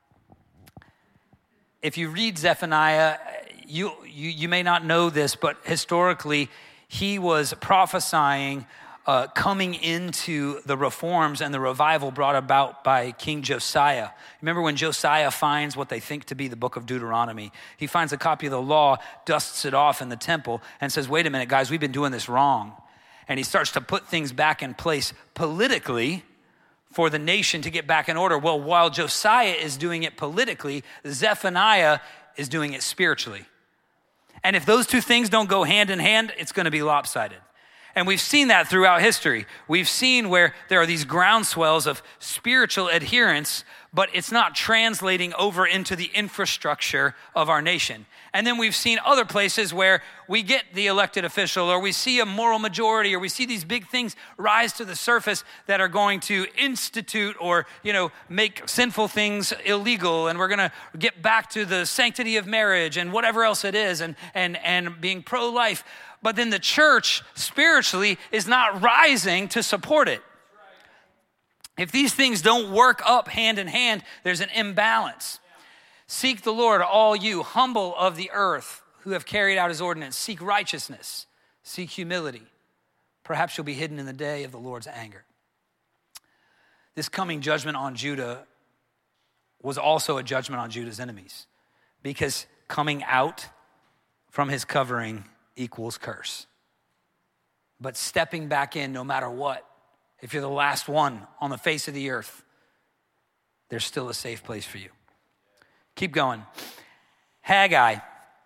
If you read Zephaniah, you may not know this, but historically, he was prophesying coming into the reforms and the revival brought about by King Josiah. Remember when Josiah finds what they think to be the book of Deuteronomy? He finds a copy of the law, dusts it off in the temple, and says, wait a minute, guys, we've been doing this wrong. And he starts to put things back in place politically for the nation to get back in order. Well, while Josiah is doing it politically, Zephaniah is doing it spiritually. And if those two things don't go hand in hand, it's going to be lopsided. And we've seen that throughout history. We've seen where there are these groundswells of spiritual adherence, but it's not translating over into the infrastructure of our nation. And then we've seen other places where we get the elected official, or we see a moral majority, or we see these big things rise to the surface that are going to institute or, make sinful things illegal. And we're going to get back to the sanctity of marriage and whatever else it is and being pro-life. But then the church spiritually is not rising to support it. If these things don't work up hand in hand, there's an imbalance. Seek the Lord, all you humble of the earth who have carried out his ordinance. Seek righteousness, seek humility. Perhaps you'll be hidden in the day of the Lord's anger. This coming judgment on Judah was also a judgment on Judah's enemies, because coming out from his covering equals curse. But stepping back in, no matter what, if you're the last one on the face of the earth, there's still a safe place for you. Keep going. Haggai,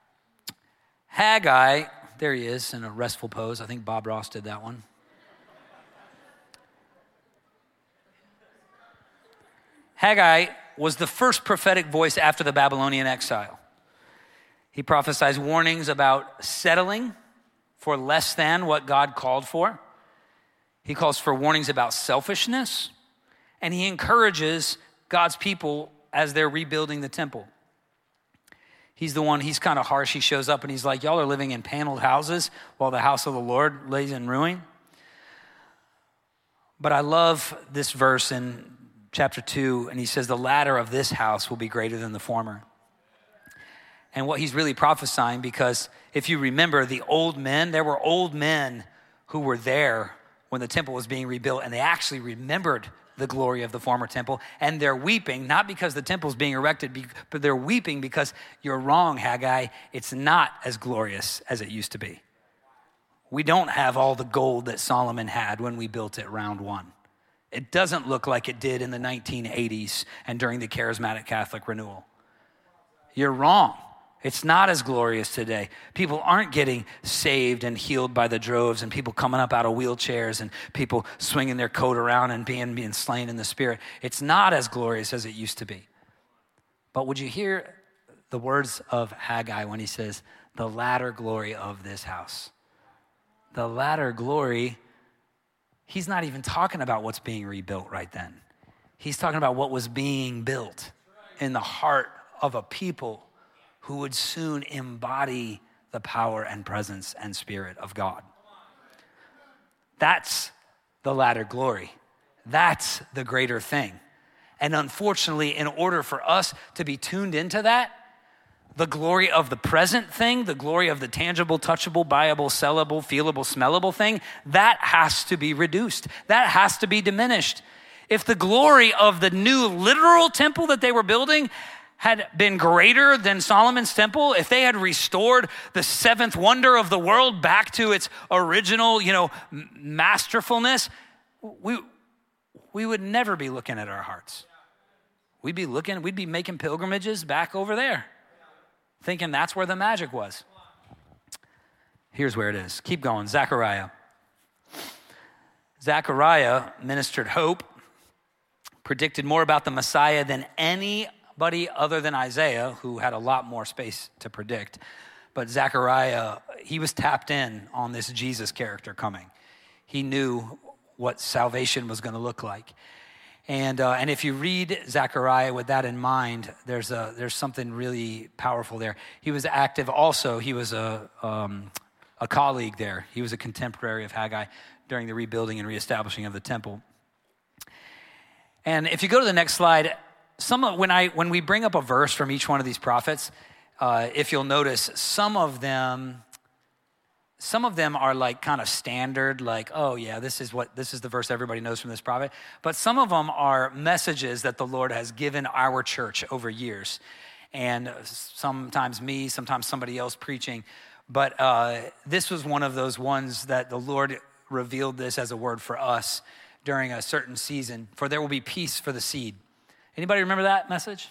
there he is in a restful pose. I think Bob Ross did that one. Haggai was the first prophetic voice after the Babylonian exile. He prophesies warnings about settling for less than what God called for. He calls for warnings about selfishness, and he encourages God's people as they're rebuilding the temple. He's kind of harsh. He shows up and he's like, y'all are living in paneled houses while the house of the Lord lays in ruin. But I love this verse in chapter 2, and he says, the latter of this house will be greater than the former. And what he's really prophesying, because if you remember the old men, there were old men who were there when the temple was being rebuilt, and they actually remembered the glory of the former temple, and they're weeping, not because the temple's being erected, but they're weeping because you're wrong, Haggai. It's not as glorious as it used to be. We don't have all the gold that Solomon had when we built it round one. It doesn't look like it did in the 1980s and during the charismatic Catholic renewal. You're wrong. It's not as glorious today. People aren't getting saved and healed by the droves, and people coming up out of wheelchairs and people swinging their coat around and being slain in the spirit. It's not as glorious as it used to be. But would you hear the words of Haggai when he says, the latter glory of this house? The latter glory, he's not even talking about what's being rebuilt right then. He's talking about what was being built in the heart of a people who would soon embody the power and presence and spirit of God. That's the latter glory. That's the greater thing. And unfortunately, in order for us to be tuned into that, the glory of the present thing, the glory of the tangible, touchable, buyable, sellable, feelable, smellable thing, that has to be reduced. That has to be diminished. If the glory of the new literal temple that they were building had been greater than Solomon's temple, if they had restored the seventh wonder of the world back to its original, masterfulness, we would never be looking at our hearts. We'd be making pilgrimages back over there, thinking that's where the magic was. Here's where it is. Keep going. Zechariah. Zechariah ministered hope, predicted more about the Messiah than anybody other than Isaiah, who had a lot more space to predict. But Zechariah, he was tapped in on this Jesus character coming. He knew what salvation was going to look like. And if you read Zechariah with that in mind, there's something really powerful there. He was active also. He was a colleague there. He was a contemporary of Haggai during the rebuilding and reestablishing of the temple. And if you go to the next slide, when we bring up a verse from each one of these prophets, if you'll notice, some of them are like kind of standard, like, oh yeah, this is the verse everybody knows from this prophet. But some of them are messages that the Lord has given our church over years. And sometimes me, sometimes somebody else preaching. But this was one of those ones that the Lord revealed this as a word for us during a certain season. For there will be peace for the seed. Anybody remember that message?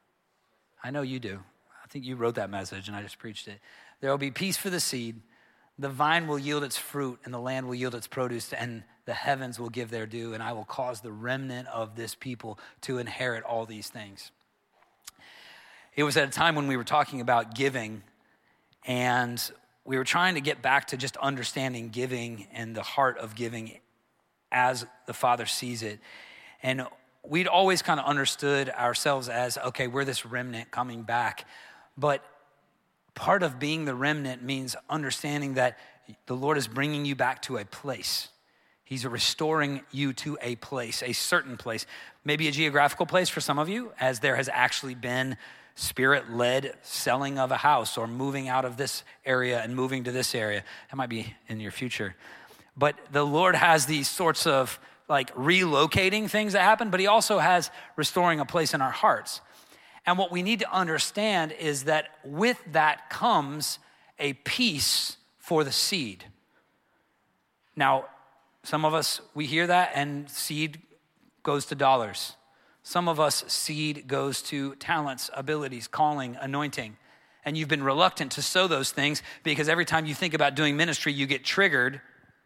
I know you do. I think you wrote that message and I just preached it. There will be peace for the seed. The vine will yield its fruit and the land will yield its produce and the heavens will give their due, and I will cause the remnant of this people to inherit all these things. It was at a time when we were talking about giving, and we were trying to get back to just understanding giving and the heart of giving as the Father sees it. And we'd always kind of understood ourselves as, okay, we're this remnant coming back. But part of being the remnant means understanding that the Lord is bringing you back to a place. He's restoring you to a place, a certain place, maybe a geographical place for some of you, as there has actually been Spirit-led selling of a house or moving out of this area and moving to this area. That might be in your future. But the Lord has these sorts of like relocating things that happen, but he also has restoring a place in our hearts. And what we need to understand is that with that comes a peace for the seed. Now, some of us, we hear that and seed goes to dollars. Some of us, seed goes to talents, abilities, calling, anointing. And you've been reluctant to sow those things because every time you think about doing ministry, you get triggered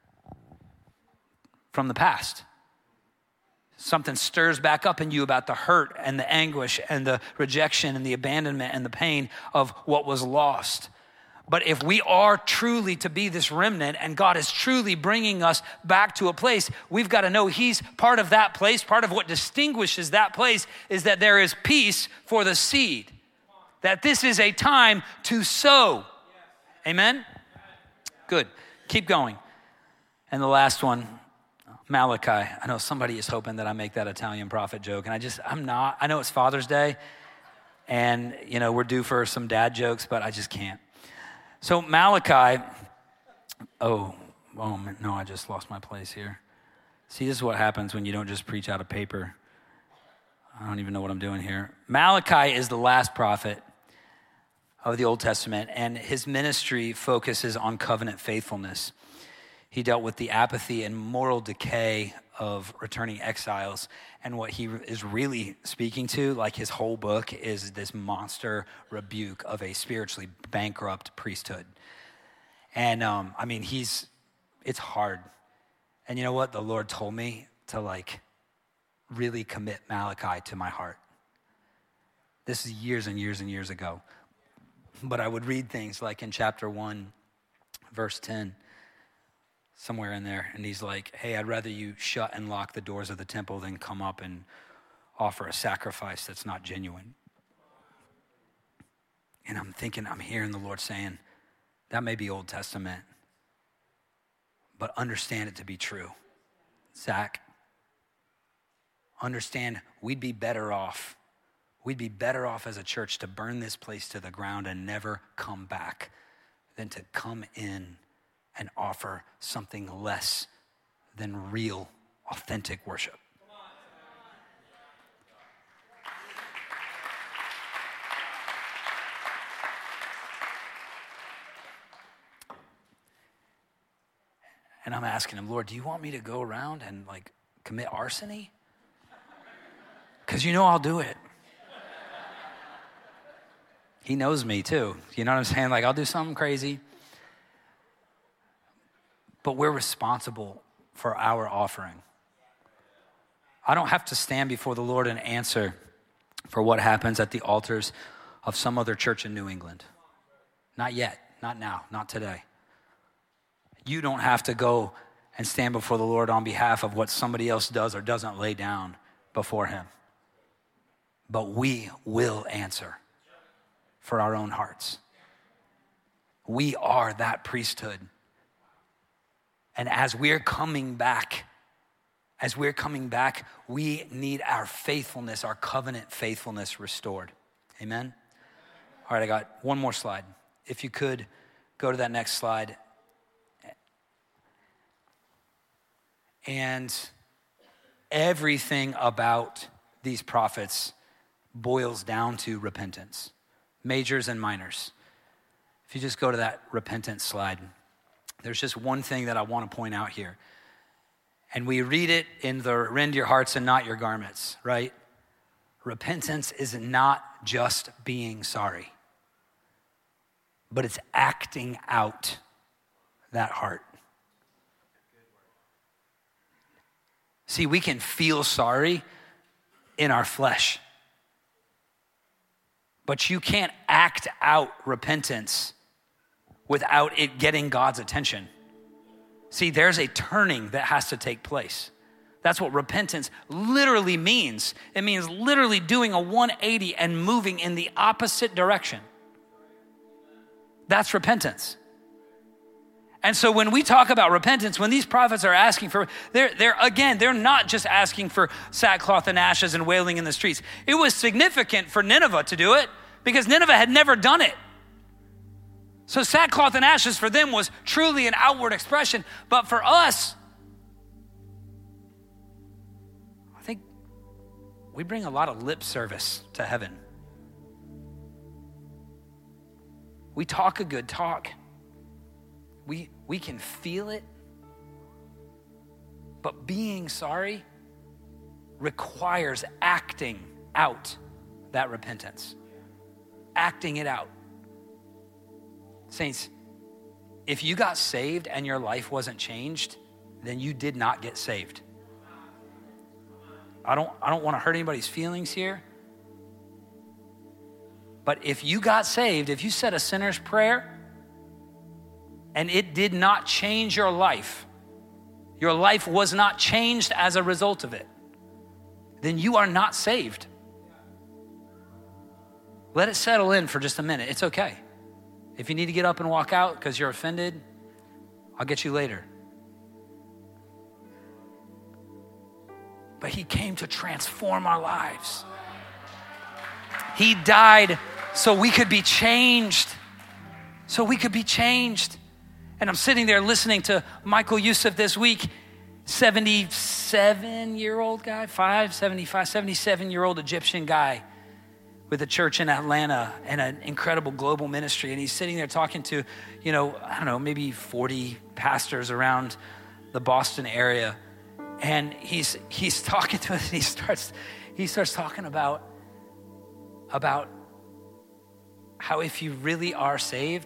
from the past. Something stirs back up in you about the hurt and the anguish and the rejection and the abandonment and the pain of what was lost. But if we are truly to be this remnant and God is truly bringing us back to a place, we've got to know he's part of that place. Part of what distinguishes that place is that there is peace for the seed. That this is a time to sow. Amen? Good. Keep going. And the last one, Malachi. I know somebody is hoping that I make that Italian prophet joke, and I'm not. I know it's Father's Day, and we're due for some dad jokes, but I just can't. So Malachi, no, I just lost my place here. See, this is what happens when you don't just preach out of paper. I don't even know what I'm doing here. Malachi is the last prophet of the Old Testament, and his ministry focuses on covenant faithfulness. He dealt with the apathy and moral decay of returning exiles. And what he is really speaking to, like his whole book, is this monster rebuke of a spiritually bankrupt priesthood. And it's hard. And you know what? The Lord told me to really commit Malachi to my heart. This is years and years and years ago. But I would read things like in chapter 1, verse 10, somewhere in there, and he's like, hey, I'd rather you shut and lock the doors of the temple than come up and offer a sacrifice that's not genuine. And I'm hearing the Lord saying, that may be Old Testament, but understand it to be true. Zach, understand we'd be better off We'd be better off as a church to burn this place to the ground and never come back than to come in and offer something less than real, authentic worship. And I'm asking him, Lord, do you want me to go around and commit arson? Because I'll do it. He knows me too. You know what I'm saying? I'll do something crazy. But we're responsible for our offering. I don't have to stand before the Lord and answer for what happens at the altars of some other church in New England. Not yet, not now, not today. You don't have to go and stand before the Lord on behalf of what somebody else does or doesn't lay down before him. But we will answer for our own hearts. We are that priesthood. And as we're coming back, we need our faithfulness, our covenant faithfulness restored. Amen? All right, I got one more slide. If you could go to that next slide. And everything about these prophets boils down to repentance, majors and minors. If you just go to that repentance slide, there's just one thing that I want to point out here. And we read it in the rend your hearts and not your garments, right? Repentance is not just being sorry, but it's acting out that heart. See, we can feel sorry in our flesh, but you can't act out repentance without it getting God's attention. See, there's a turning that has to take place. That's what repentance literally means. It means literally doing a 180 and moving in the opposite direction. That's repentance. And so when we talk about repentance, when these prophets are asking for, they're not just asking for sackcloth and ashes and wailing in the streets. It was significant for Nineveh to do it because Nineveh had never done it. So sackcloth and ashes for them was truly an outward expression. But for us, I think we bring a lot of lip service to heaven. We talk a good talk. We can feel it. But being sorry requires acting out that repentance. Acting it out. Saints, if you got saved and your life wasn't changed, then you did not get saved. I don't want to hurt anybody's feelings here. But if you got saved, if you said a sinner's prayer and it did not change your life was not changed as a result of it, then you are not saved. Let it settle in for just a minute. It's okay. If you need to get up and walk out because you're offended, I'll get you later. But he came to transform our lives. He died so we could be changed. And I'm sitting there listening to Michael Youssef this week, 77-year-old guy, 77-year-old Egyptian guy with a church in Atlanta and an incredible global ministry. And he's sitting there talking to, maybe 40 pastors around the Boston area. And he's talking to us, and he starts talking about how if you really are saved,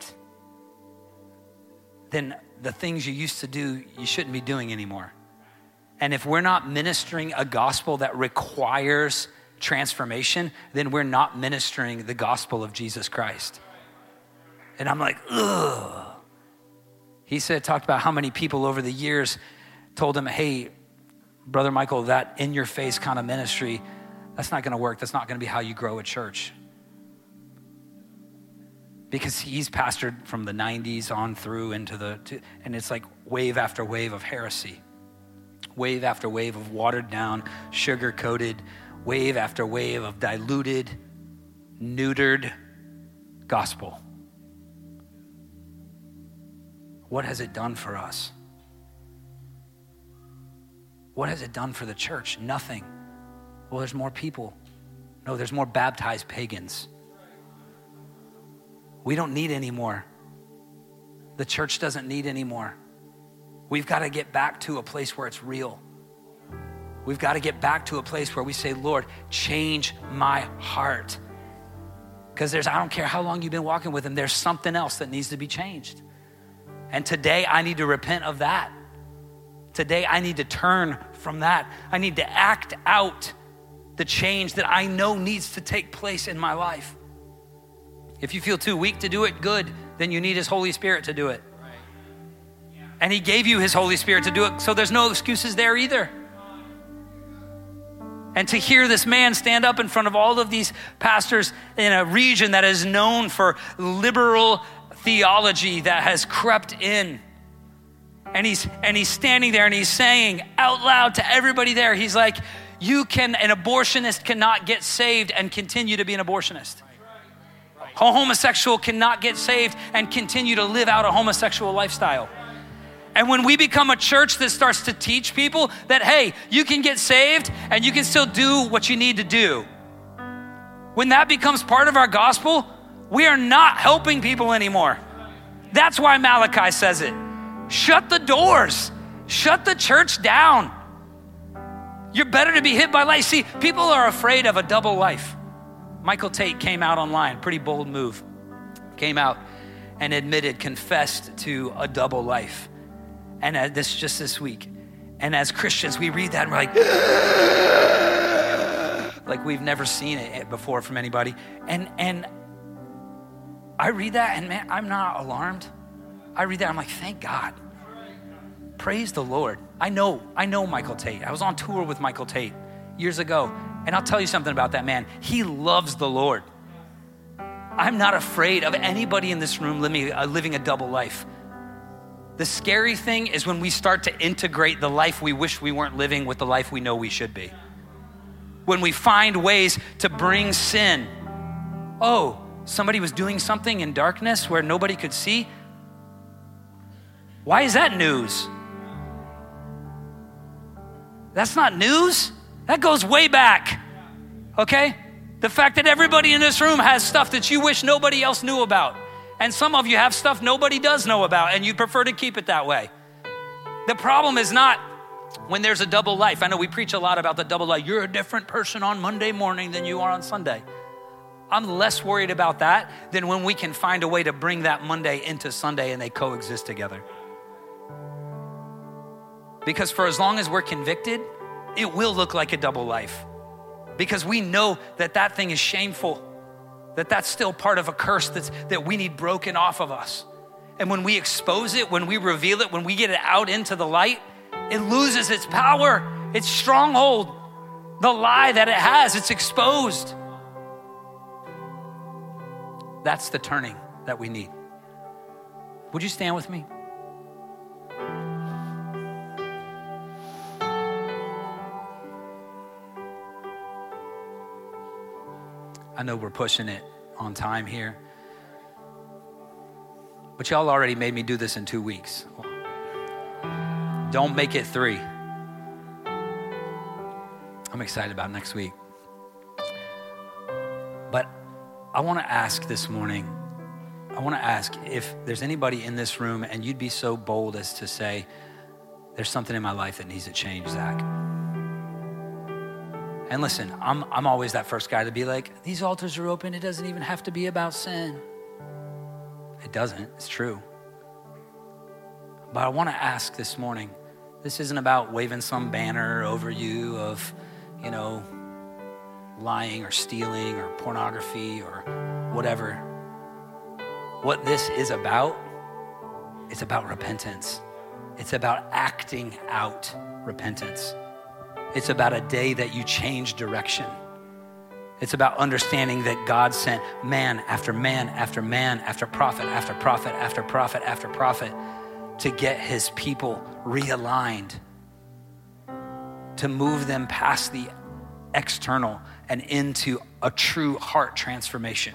then the things you used to do, you shouldn't be doing anymore. And if we're not ministering a gospel that requires transformation, then we're not ministering the gospel of Jesus Christ. And I'm like, ugh. He talked about how many people over the years told him, hey, Brother Michael, that in-your-face kind of ministry, that's not gonna work. That's not gonna be how you grow a church. Because he's pastored from the 90s on through and it's like wave after wave of heresy. Wave after wave of watered down, sugar-coated, wave after wave of diluted neutered gospel. What has it done for us? What has it done for the church? Nothing. Well, there's more people. No, there's more baptized pagans. We don't need any more. The church doesn't need any more. We've got to get back to a place where it's real. We've got to get back to a place where we say, Lord, change my heart. Because I don't care how long you've been walking with him, there's something else that needs to be changed. And today I need to repent of that. Today I need to turn from that. I need to act out the change that I know needs to take place in my life. If you feel too weak to do it, good. Then you need his Holy Spirit to do it. And he gave you his Holy Spirit to do it, so there's no excuses there either. And to hear this man stand up in front of all of these pastors in a region that is known for liberal theology that has crept in. And he's standing there and he's saying out loud to everybody there, he's like, an abortionist cannot get saved and continue to be an abortionist. A homosexual cannot get saved and continue to live out a homosexual lifestyle. And when we become a church that starts to teach people that, hey, you can get saved and you can still do what you need to do. When that becomes part of our gospel, we are not helping people anymore. That's why Malachi says it. Shut the doors. Shut the church down. You're better to be hit by light. See, people are afraid of a double life. Michael Tate came out online, pretty bold move. Came out and confessed to a double life. And this week. And as Christians, we read that and we're like we've never seen it before from anybody. And I read that and man, I'm not alarmed. I read that, I'm like, thank God. Praise the Lord. I know Michael Tate. I was on tour with Michael Tate years ago. And I'll tell you something about that man. He loves the Lord. I'm not afraid of anybody in this room living a double life. The scary thing is when we start to integrate the life we wish we weren't living with the life we know we should be. When we find ways to bring sin. Oh, somebody was doing something in darkness where nobody could see. Why is that news? That's not news. That goes way back, okay? The fact that everybody in this room has stuff that you wish nobody else knew about. And some of you have stuff nobody does know about and you prefer to keep it that way. The problem is not when there's a double life. I know we preach a lot about the double life. You're a different person on Monday morning than you are on Sunday. I'm less worried about that than when we can find a way to bring that Monday into Sunday and they coexist together. Because for as long as we're convicted, it will look like a double life. Because we know that thing is shameful. That's still part of a curse that we need broken off of us. And when we expose it, when we reveal it, when we get it out into the light, it loses its power, its stronghold, the lie that it has, it's exposed. That's the turning that we need. Would you stand with me? I know we're pushing it on time here, but y'all already made me do this in 2 weeks. Don't make it 3. I'm excited about next week. But I want to ask this morning, if there's anybody in this room and you'd be so bold as to say, there's something in my life that needs to change, Zach. And listen, I'm always that first guy to be like, these altars are open. It doesn't even have to be about sin. It doesn't, it's true. But I want to ask this morning, this isn't about waving some banner over you of, lying or stealing or pornography or whatever. What this is about, it's about repentance. It's about acting out repentance. It's about a day that you change direction. It's about understanding that God sent man after man after man after prophet after prophet after prophet after prophet to get his people realigned, to move them past the external and into a true heart transformation.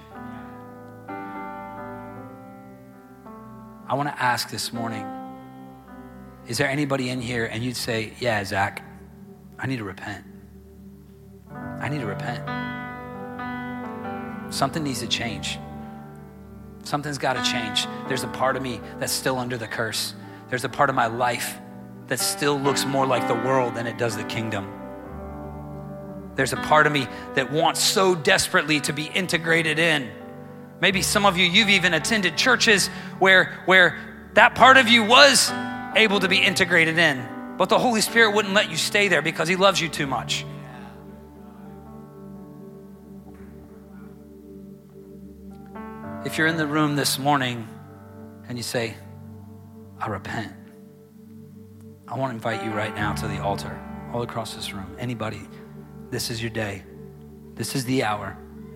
I want to ask this morning, is there anybody in here and you'd say, yeah, Zach, I need to repent. I need to repent. Something needs to change. Something's got to change. There's a part of me that's still under the curse. There's a part of my life that still looks more like the world than it does the kingdom. There's a part of me that wants so desperately to be integrated in. Maybe some of you, you've even attended churches where that part of you was able to be integrated in, but the Holy Spirit wouldn't let you stay there because he loves you too much. If you're in the room this morning and you say, I repent, I want to invite you right now to the altar, all across this room. Anybody, this is your day. This is the hour.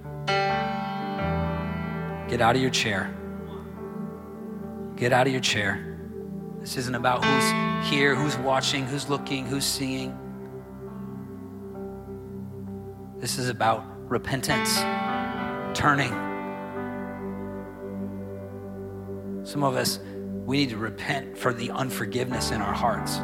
Get out of your chair. Get out of your chair. This isn't about who's here, who's watching, who's looking, who's seeing. This is about repentance, turning. Some of us, we need to repent for the unforgiveness in our hearts.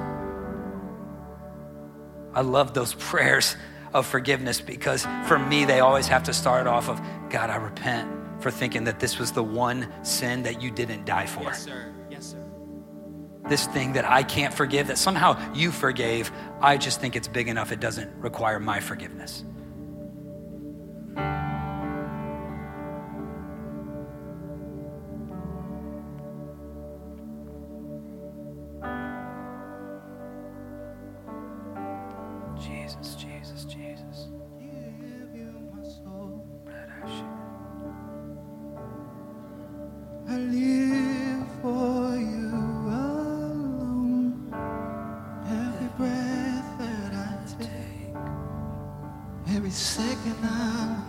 I love those prayers of forgiveness because for me, they always have to start off of, God, I repent for thinking that this was the one sin that you didn't die for. Yes, sir. Yes, sir. This thing that I can't forgive, that somehow you forgave, I just think it's big enough it doesn't require my forgiveness. Jesus, Jesus, Jesus. Give you my soul. I live for you alone. Every breath that I take, every second I'm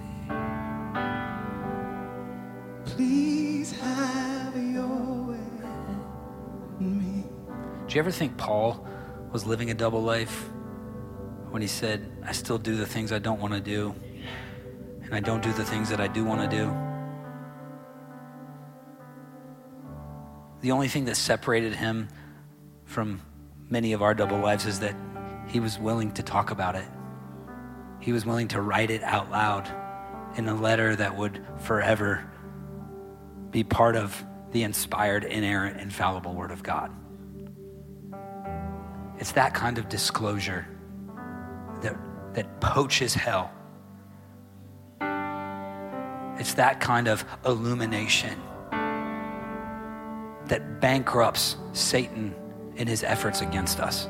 awake. Please have your way in me. Do you ever think Paul was living a double life when he said, I still do the things I don't want to do, and I don't do the things that I do want to do? The only thing that separated him from many of our double lives is that he was willing to talk about it. He was willing to write it out loud in a letter that would forever be part of the inspired, inerrant, infallible Word of God. It's that kind of disclosure that poaches hell. It's that kind of illumination that bankrupts Satan in his efforts against us.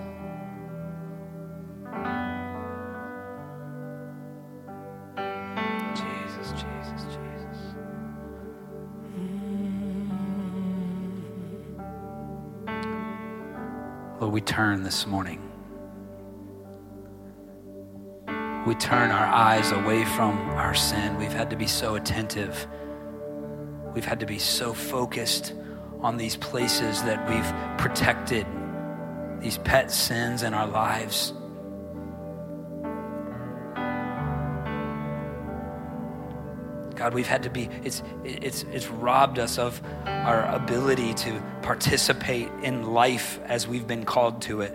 Jesus, Jesus, Jesus. Lord, we turn this morning. We turn our eyes away from our sin. We've had to be so attentive. We've had to be so focused on these places that we've protected, these pet sins in our lives. God, we've had to be, it's robbed us of our ability to participate in life as we've been called to it.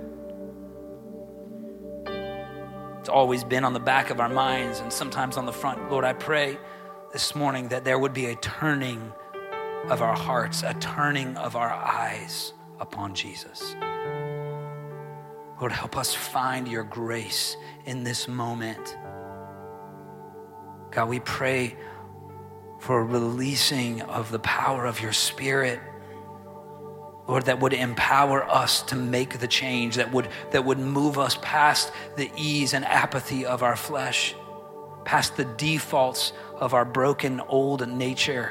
It's always been on the back of our minds and sometimes on the front. Lord, I pray this morning that there would be a turning of our hearts, a turning of our eyes upon Jesus. Lord, help us find your grace in this moment. God, we pray for a releasing of the power of your Spirit, Lord, that would empower us to make the change, that would move us past the ease and apathy of our flesh, past the defaults of our broken old nature.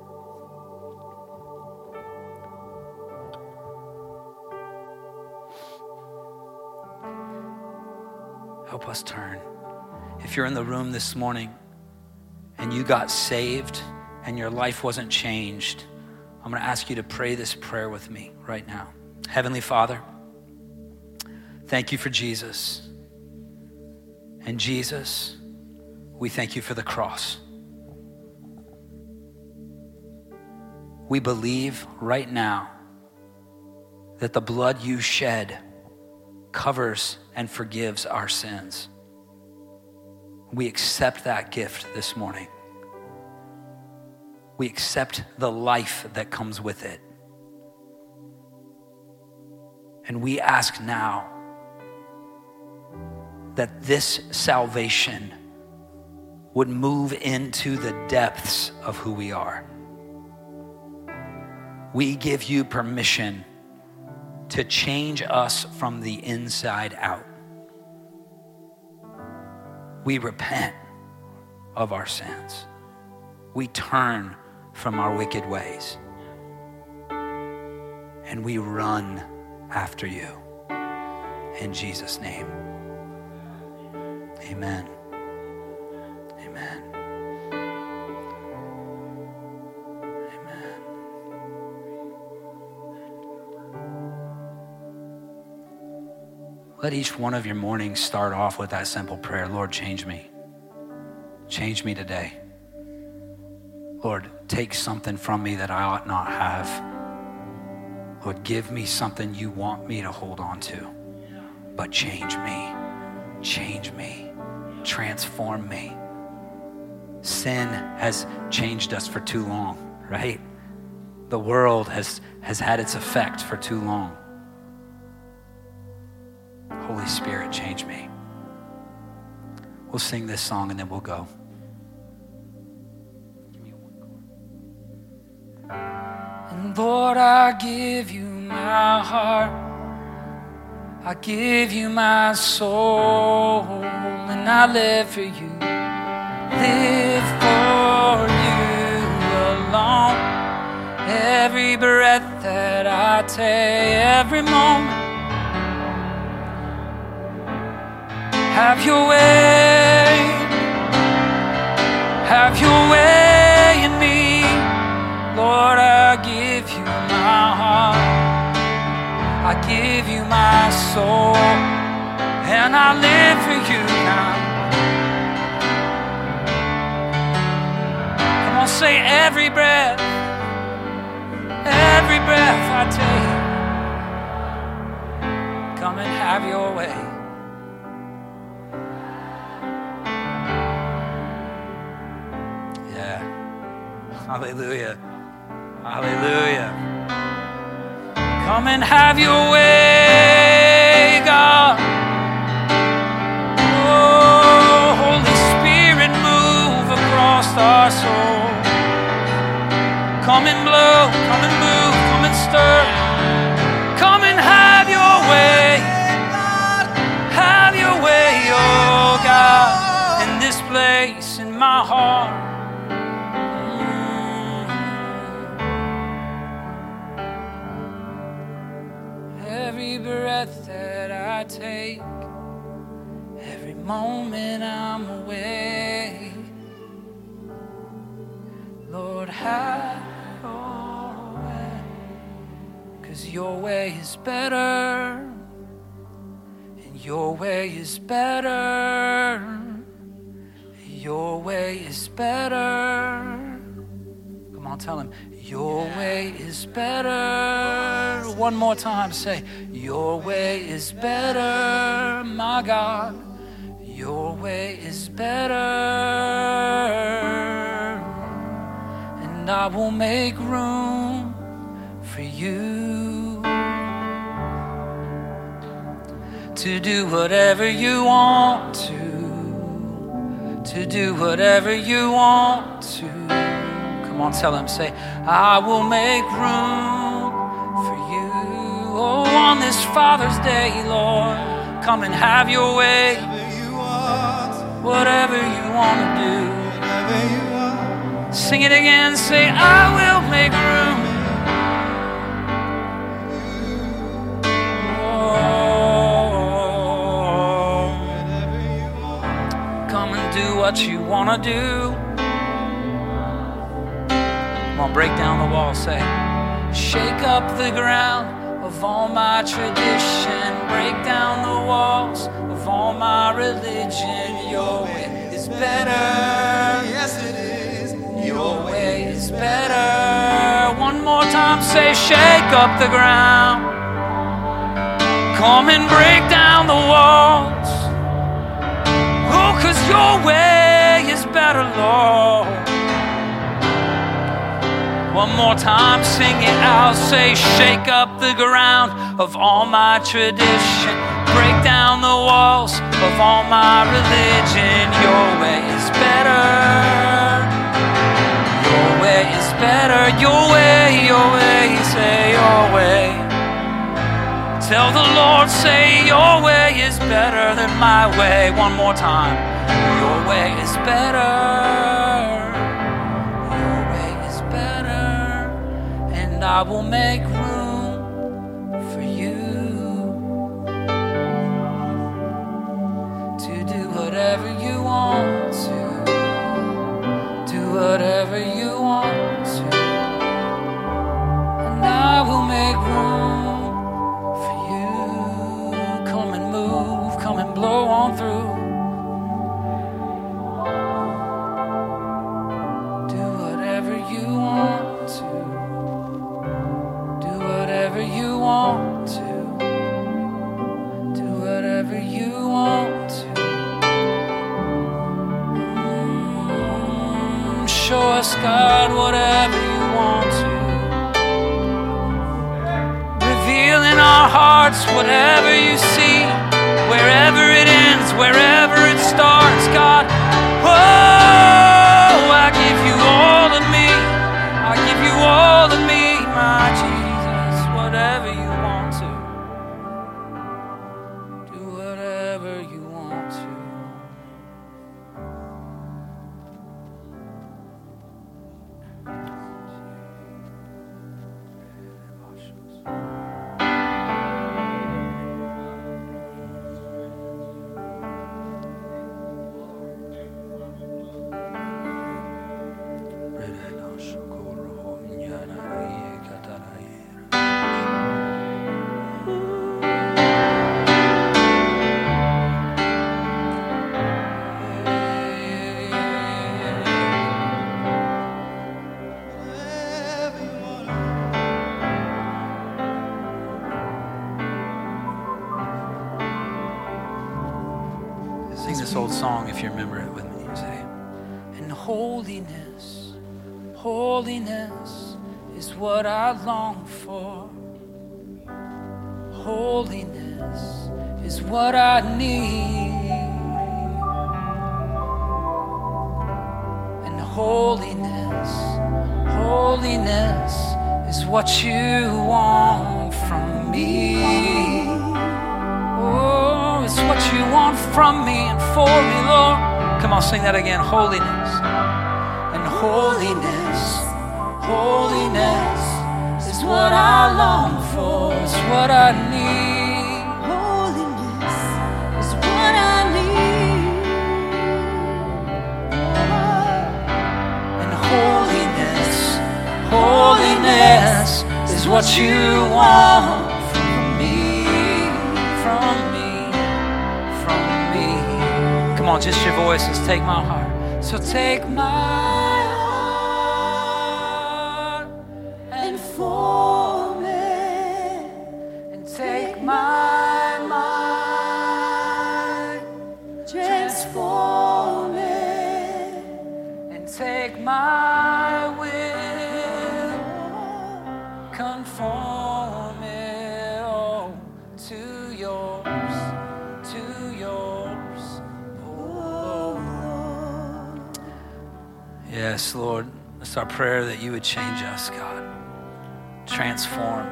Help us turn. If you're in the room this morning and you got saved and your life wasn't changed, I'm going to ask you to pray this prayer with me right now. Heavenly Father, thank you for Jesus And Jesus, we thank you for the cross. We believe right now that the blood you shed covers and forgives our sins. We accept that gift this morning. We accept the life that comes with it. And we ask now that this salvation would move into the depths of who we are. We give you permission to change us from the inside out. We repent of our sins. We turn from our wicked ways. And we run after you. In Jesus' name. Amen. Amen. Amen. Let each one of your mornings start off with that simple prayer. Lord, change me. Change me today. Lord, take something from me that I ought not have. Lord, give me something you want me to hold on to. But change me. Change me. Transform me. Sin has changed us for too long, right? The world has had its effect for too long. Holy Spirit, change me. We'll sing this song and then we'll go. And Lord, I give you my heart. I give you my soul. And I live for you. Live for you alone. Every breath that I take, every moment. Have your way. Have your way in me. Lord, I give you my heart. I give you my soul. And I live for you now. Come on, say every breath I take. Come and have your way. Yeah. Hallelujah. Hallelujah. Come and have your way, God. Oh, Holy Spirit, move across our soul. Come and blow, come and move, come and stir. Come and have your way. Have your way, oh God, in this place, in my heart. Every breath that I take, every moment I'm away, Lord, have your way, 'cause your way is better, and your way is better, your way is better. Come on, tell him, your way is better. One more time, say, your way is better, my God. Your way is better. And I will make room for you to do whatever you want to do whatever you want to. Come on, tell him, say, I will make room for you. Oh, on this Father's Day, Lord, come and have your way. Whatever you want to do. Sing it again, say, I will make room. Oh, come and do what you want to do. Come on, break down the wall, say, shake up the ground of all my tradition. Break down the walls of of all my religion. Your way is better. Yes, it is. Your way is better. One more time, say, shake up the ground. Come and break down the walls. Oh, 'cause your way is better, Lord. One more time, sing it out. Say, shake up the ground of all my tradition. Break down the walls of all my religion. Your way is better. Your way is better. Your way, say your way. Tell the Lord, say your way is better than my way. One more time. Your way is better. Your way is better. And I will make room for you to do whatever you want to. Do whatever you want to. And I will make room. Come and blow on through. Do whatever you want to. Do whatever you want to. Do whatever you want to. Show us, God, whatever you want to. Reveal in our hearts whatever you see. Wherever it ends, wherever it starts, God, oh, I give you all of me. I give you all of me, my Jesus. Whatever you want to. Do whatever you want to. Sing this old song if you remember it with me. Say, and holiness, holiness is what I long for. Holiness is what I need. And holiness, holiness is what you want from me. Oh, it's what you want from me and for me, Lord. Come on, sing that again. Holiness. And holiness, holiness is what I long for. It's what I need. Holiness is what I need. And holiness, holiness is what you want from me, from me, from me. Come on, just your voices. Take my heart. So take my heart And form it, and take my mind transform it, and take my will, conform it all to yours, to yours, oh Lord. Yes, Lord, it's our prayer that you would change us, God. Transform.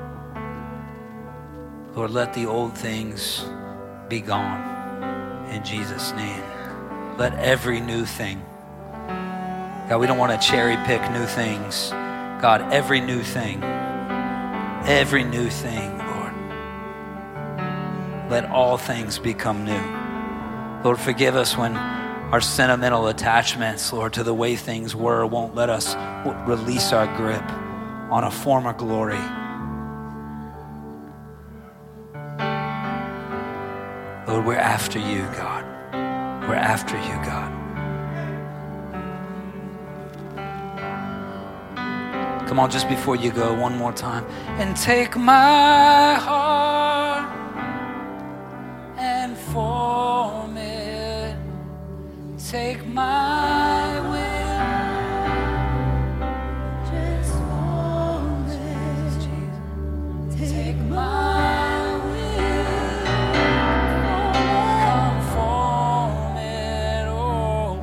Lord, let the old things be gone in Jesus' name. Let every new thing. God, we don't want to cherry pick new things. God, every new thing, Lord. Let all things become new. Lord, forgive us when our sentimental attachments, Lord, to the way things were won't let us release our grip on a former glory. Lord, Lord, we're after you, God. We're after you, God. Come on, just before you go, one more time. And take my heart and form it. Take my will. Transform it. Take my will. Conform it, oh.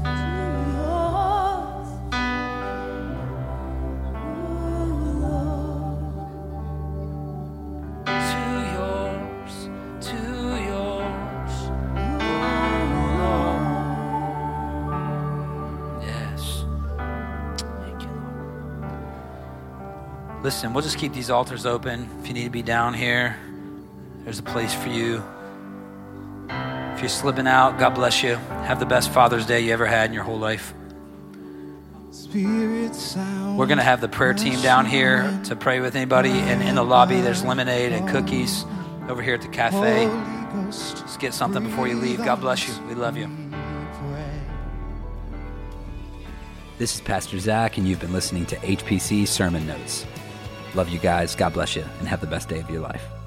To yours. To yours, yes. Thank you, Lord. Listen, we'll just keep these altars open. If you need to be down here, there's a place for you. If you're slipping out, God bless you. Have the best Father's Day you ever had in your whole life. We're going to have the prayer team down here to pray with anybody. And in the lobby, there's lemonade and cookies over here at the cafe. Just get something before you leave. God bless you. We love you. This is Pastor Zach, and you've been listening to HPC Sermon Notes. Love you guys. God bless you, and have the best day of your life.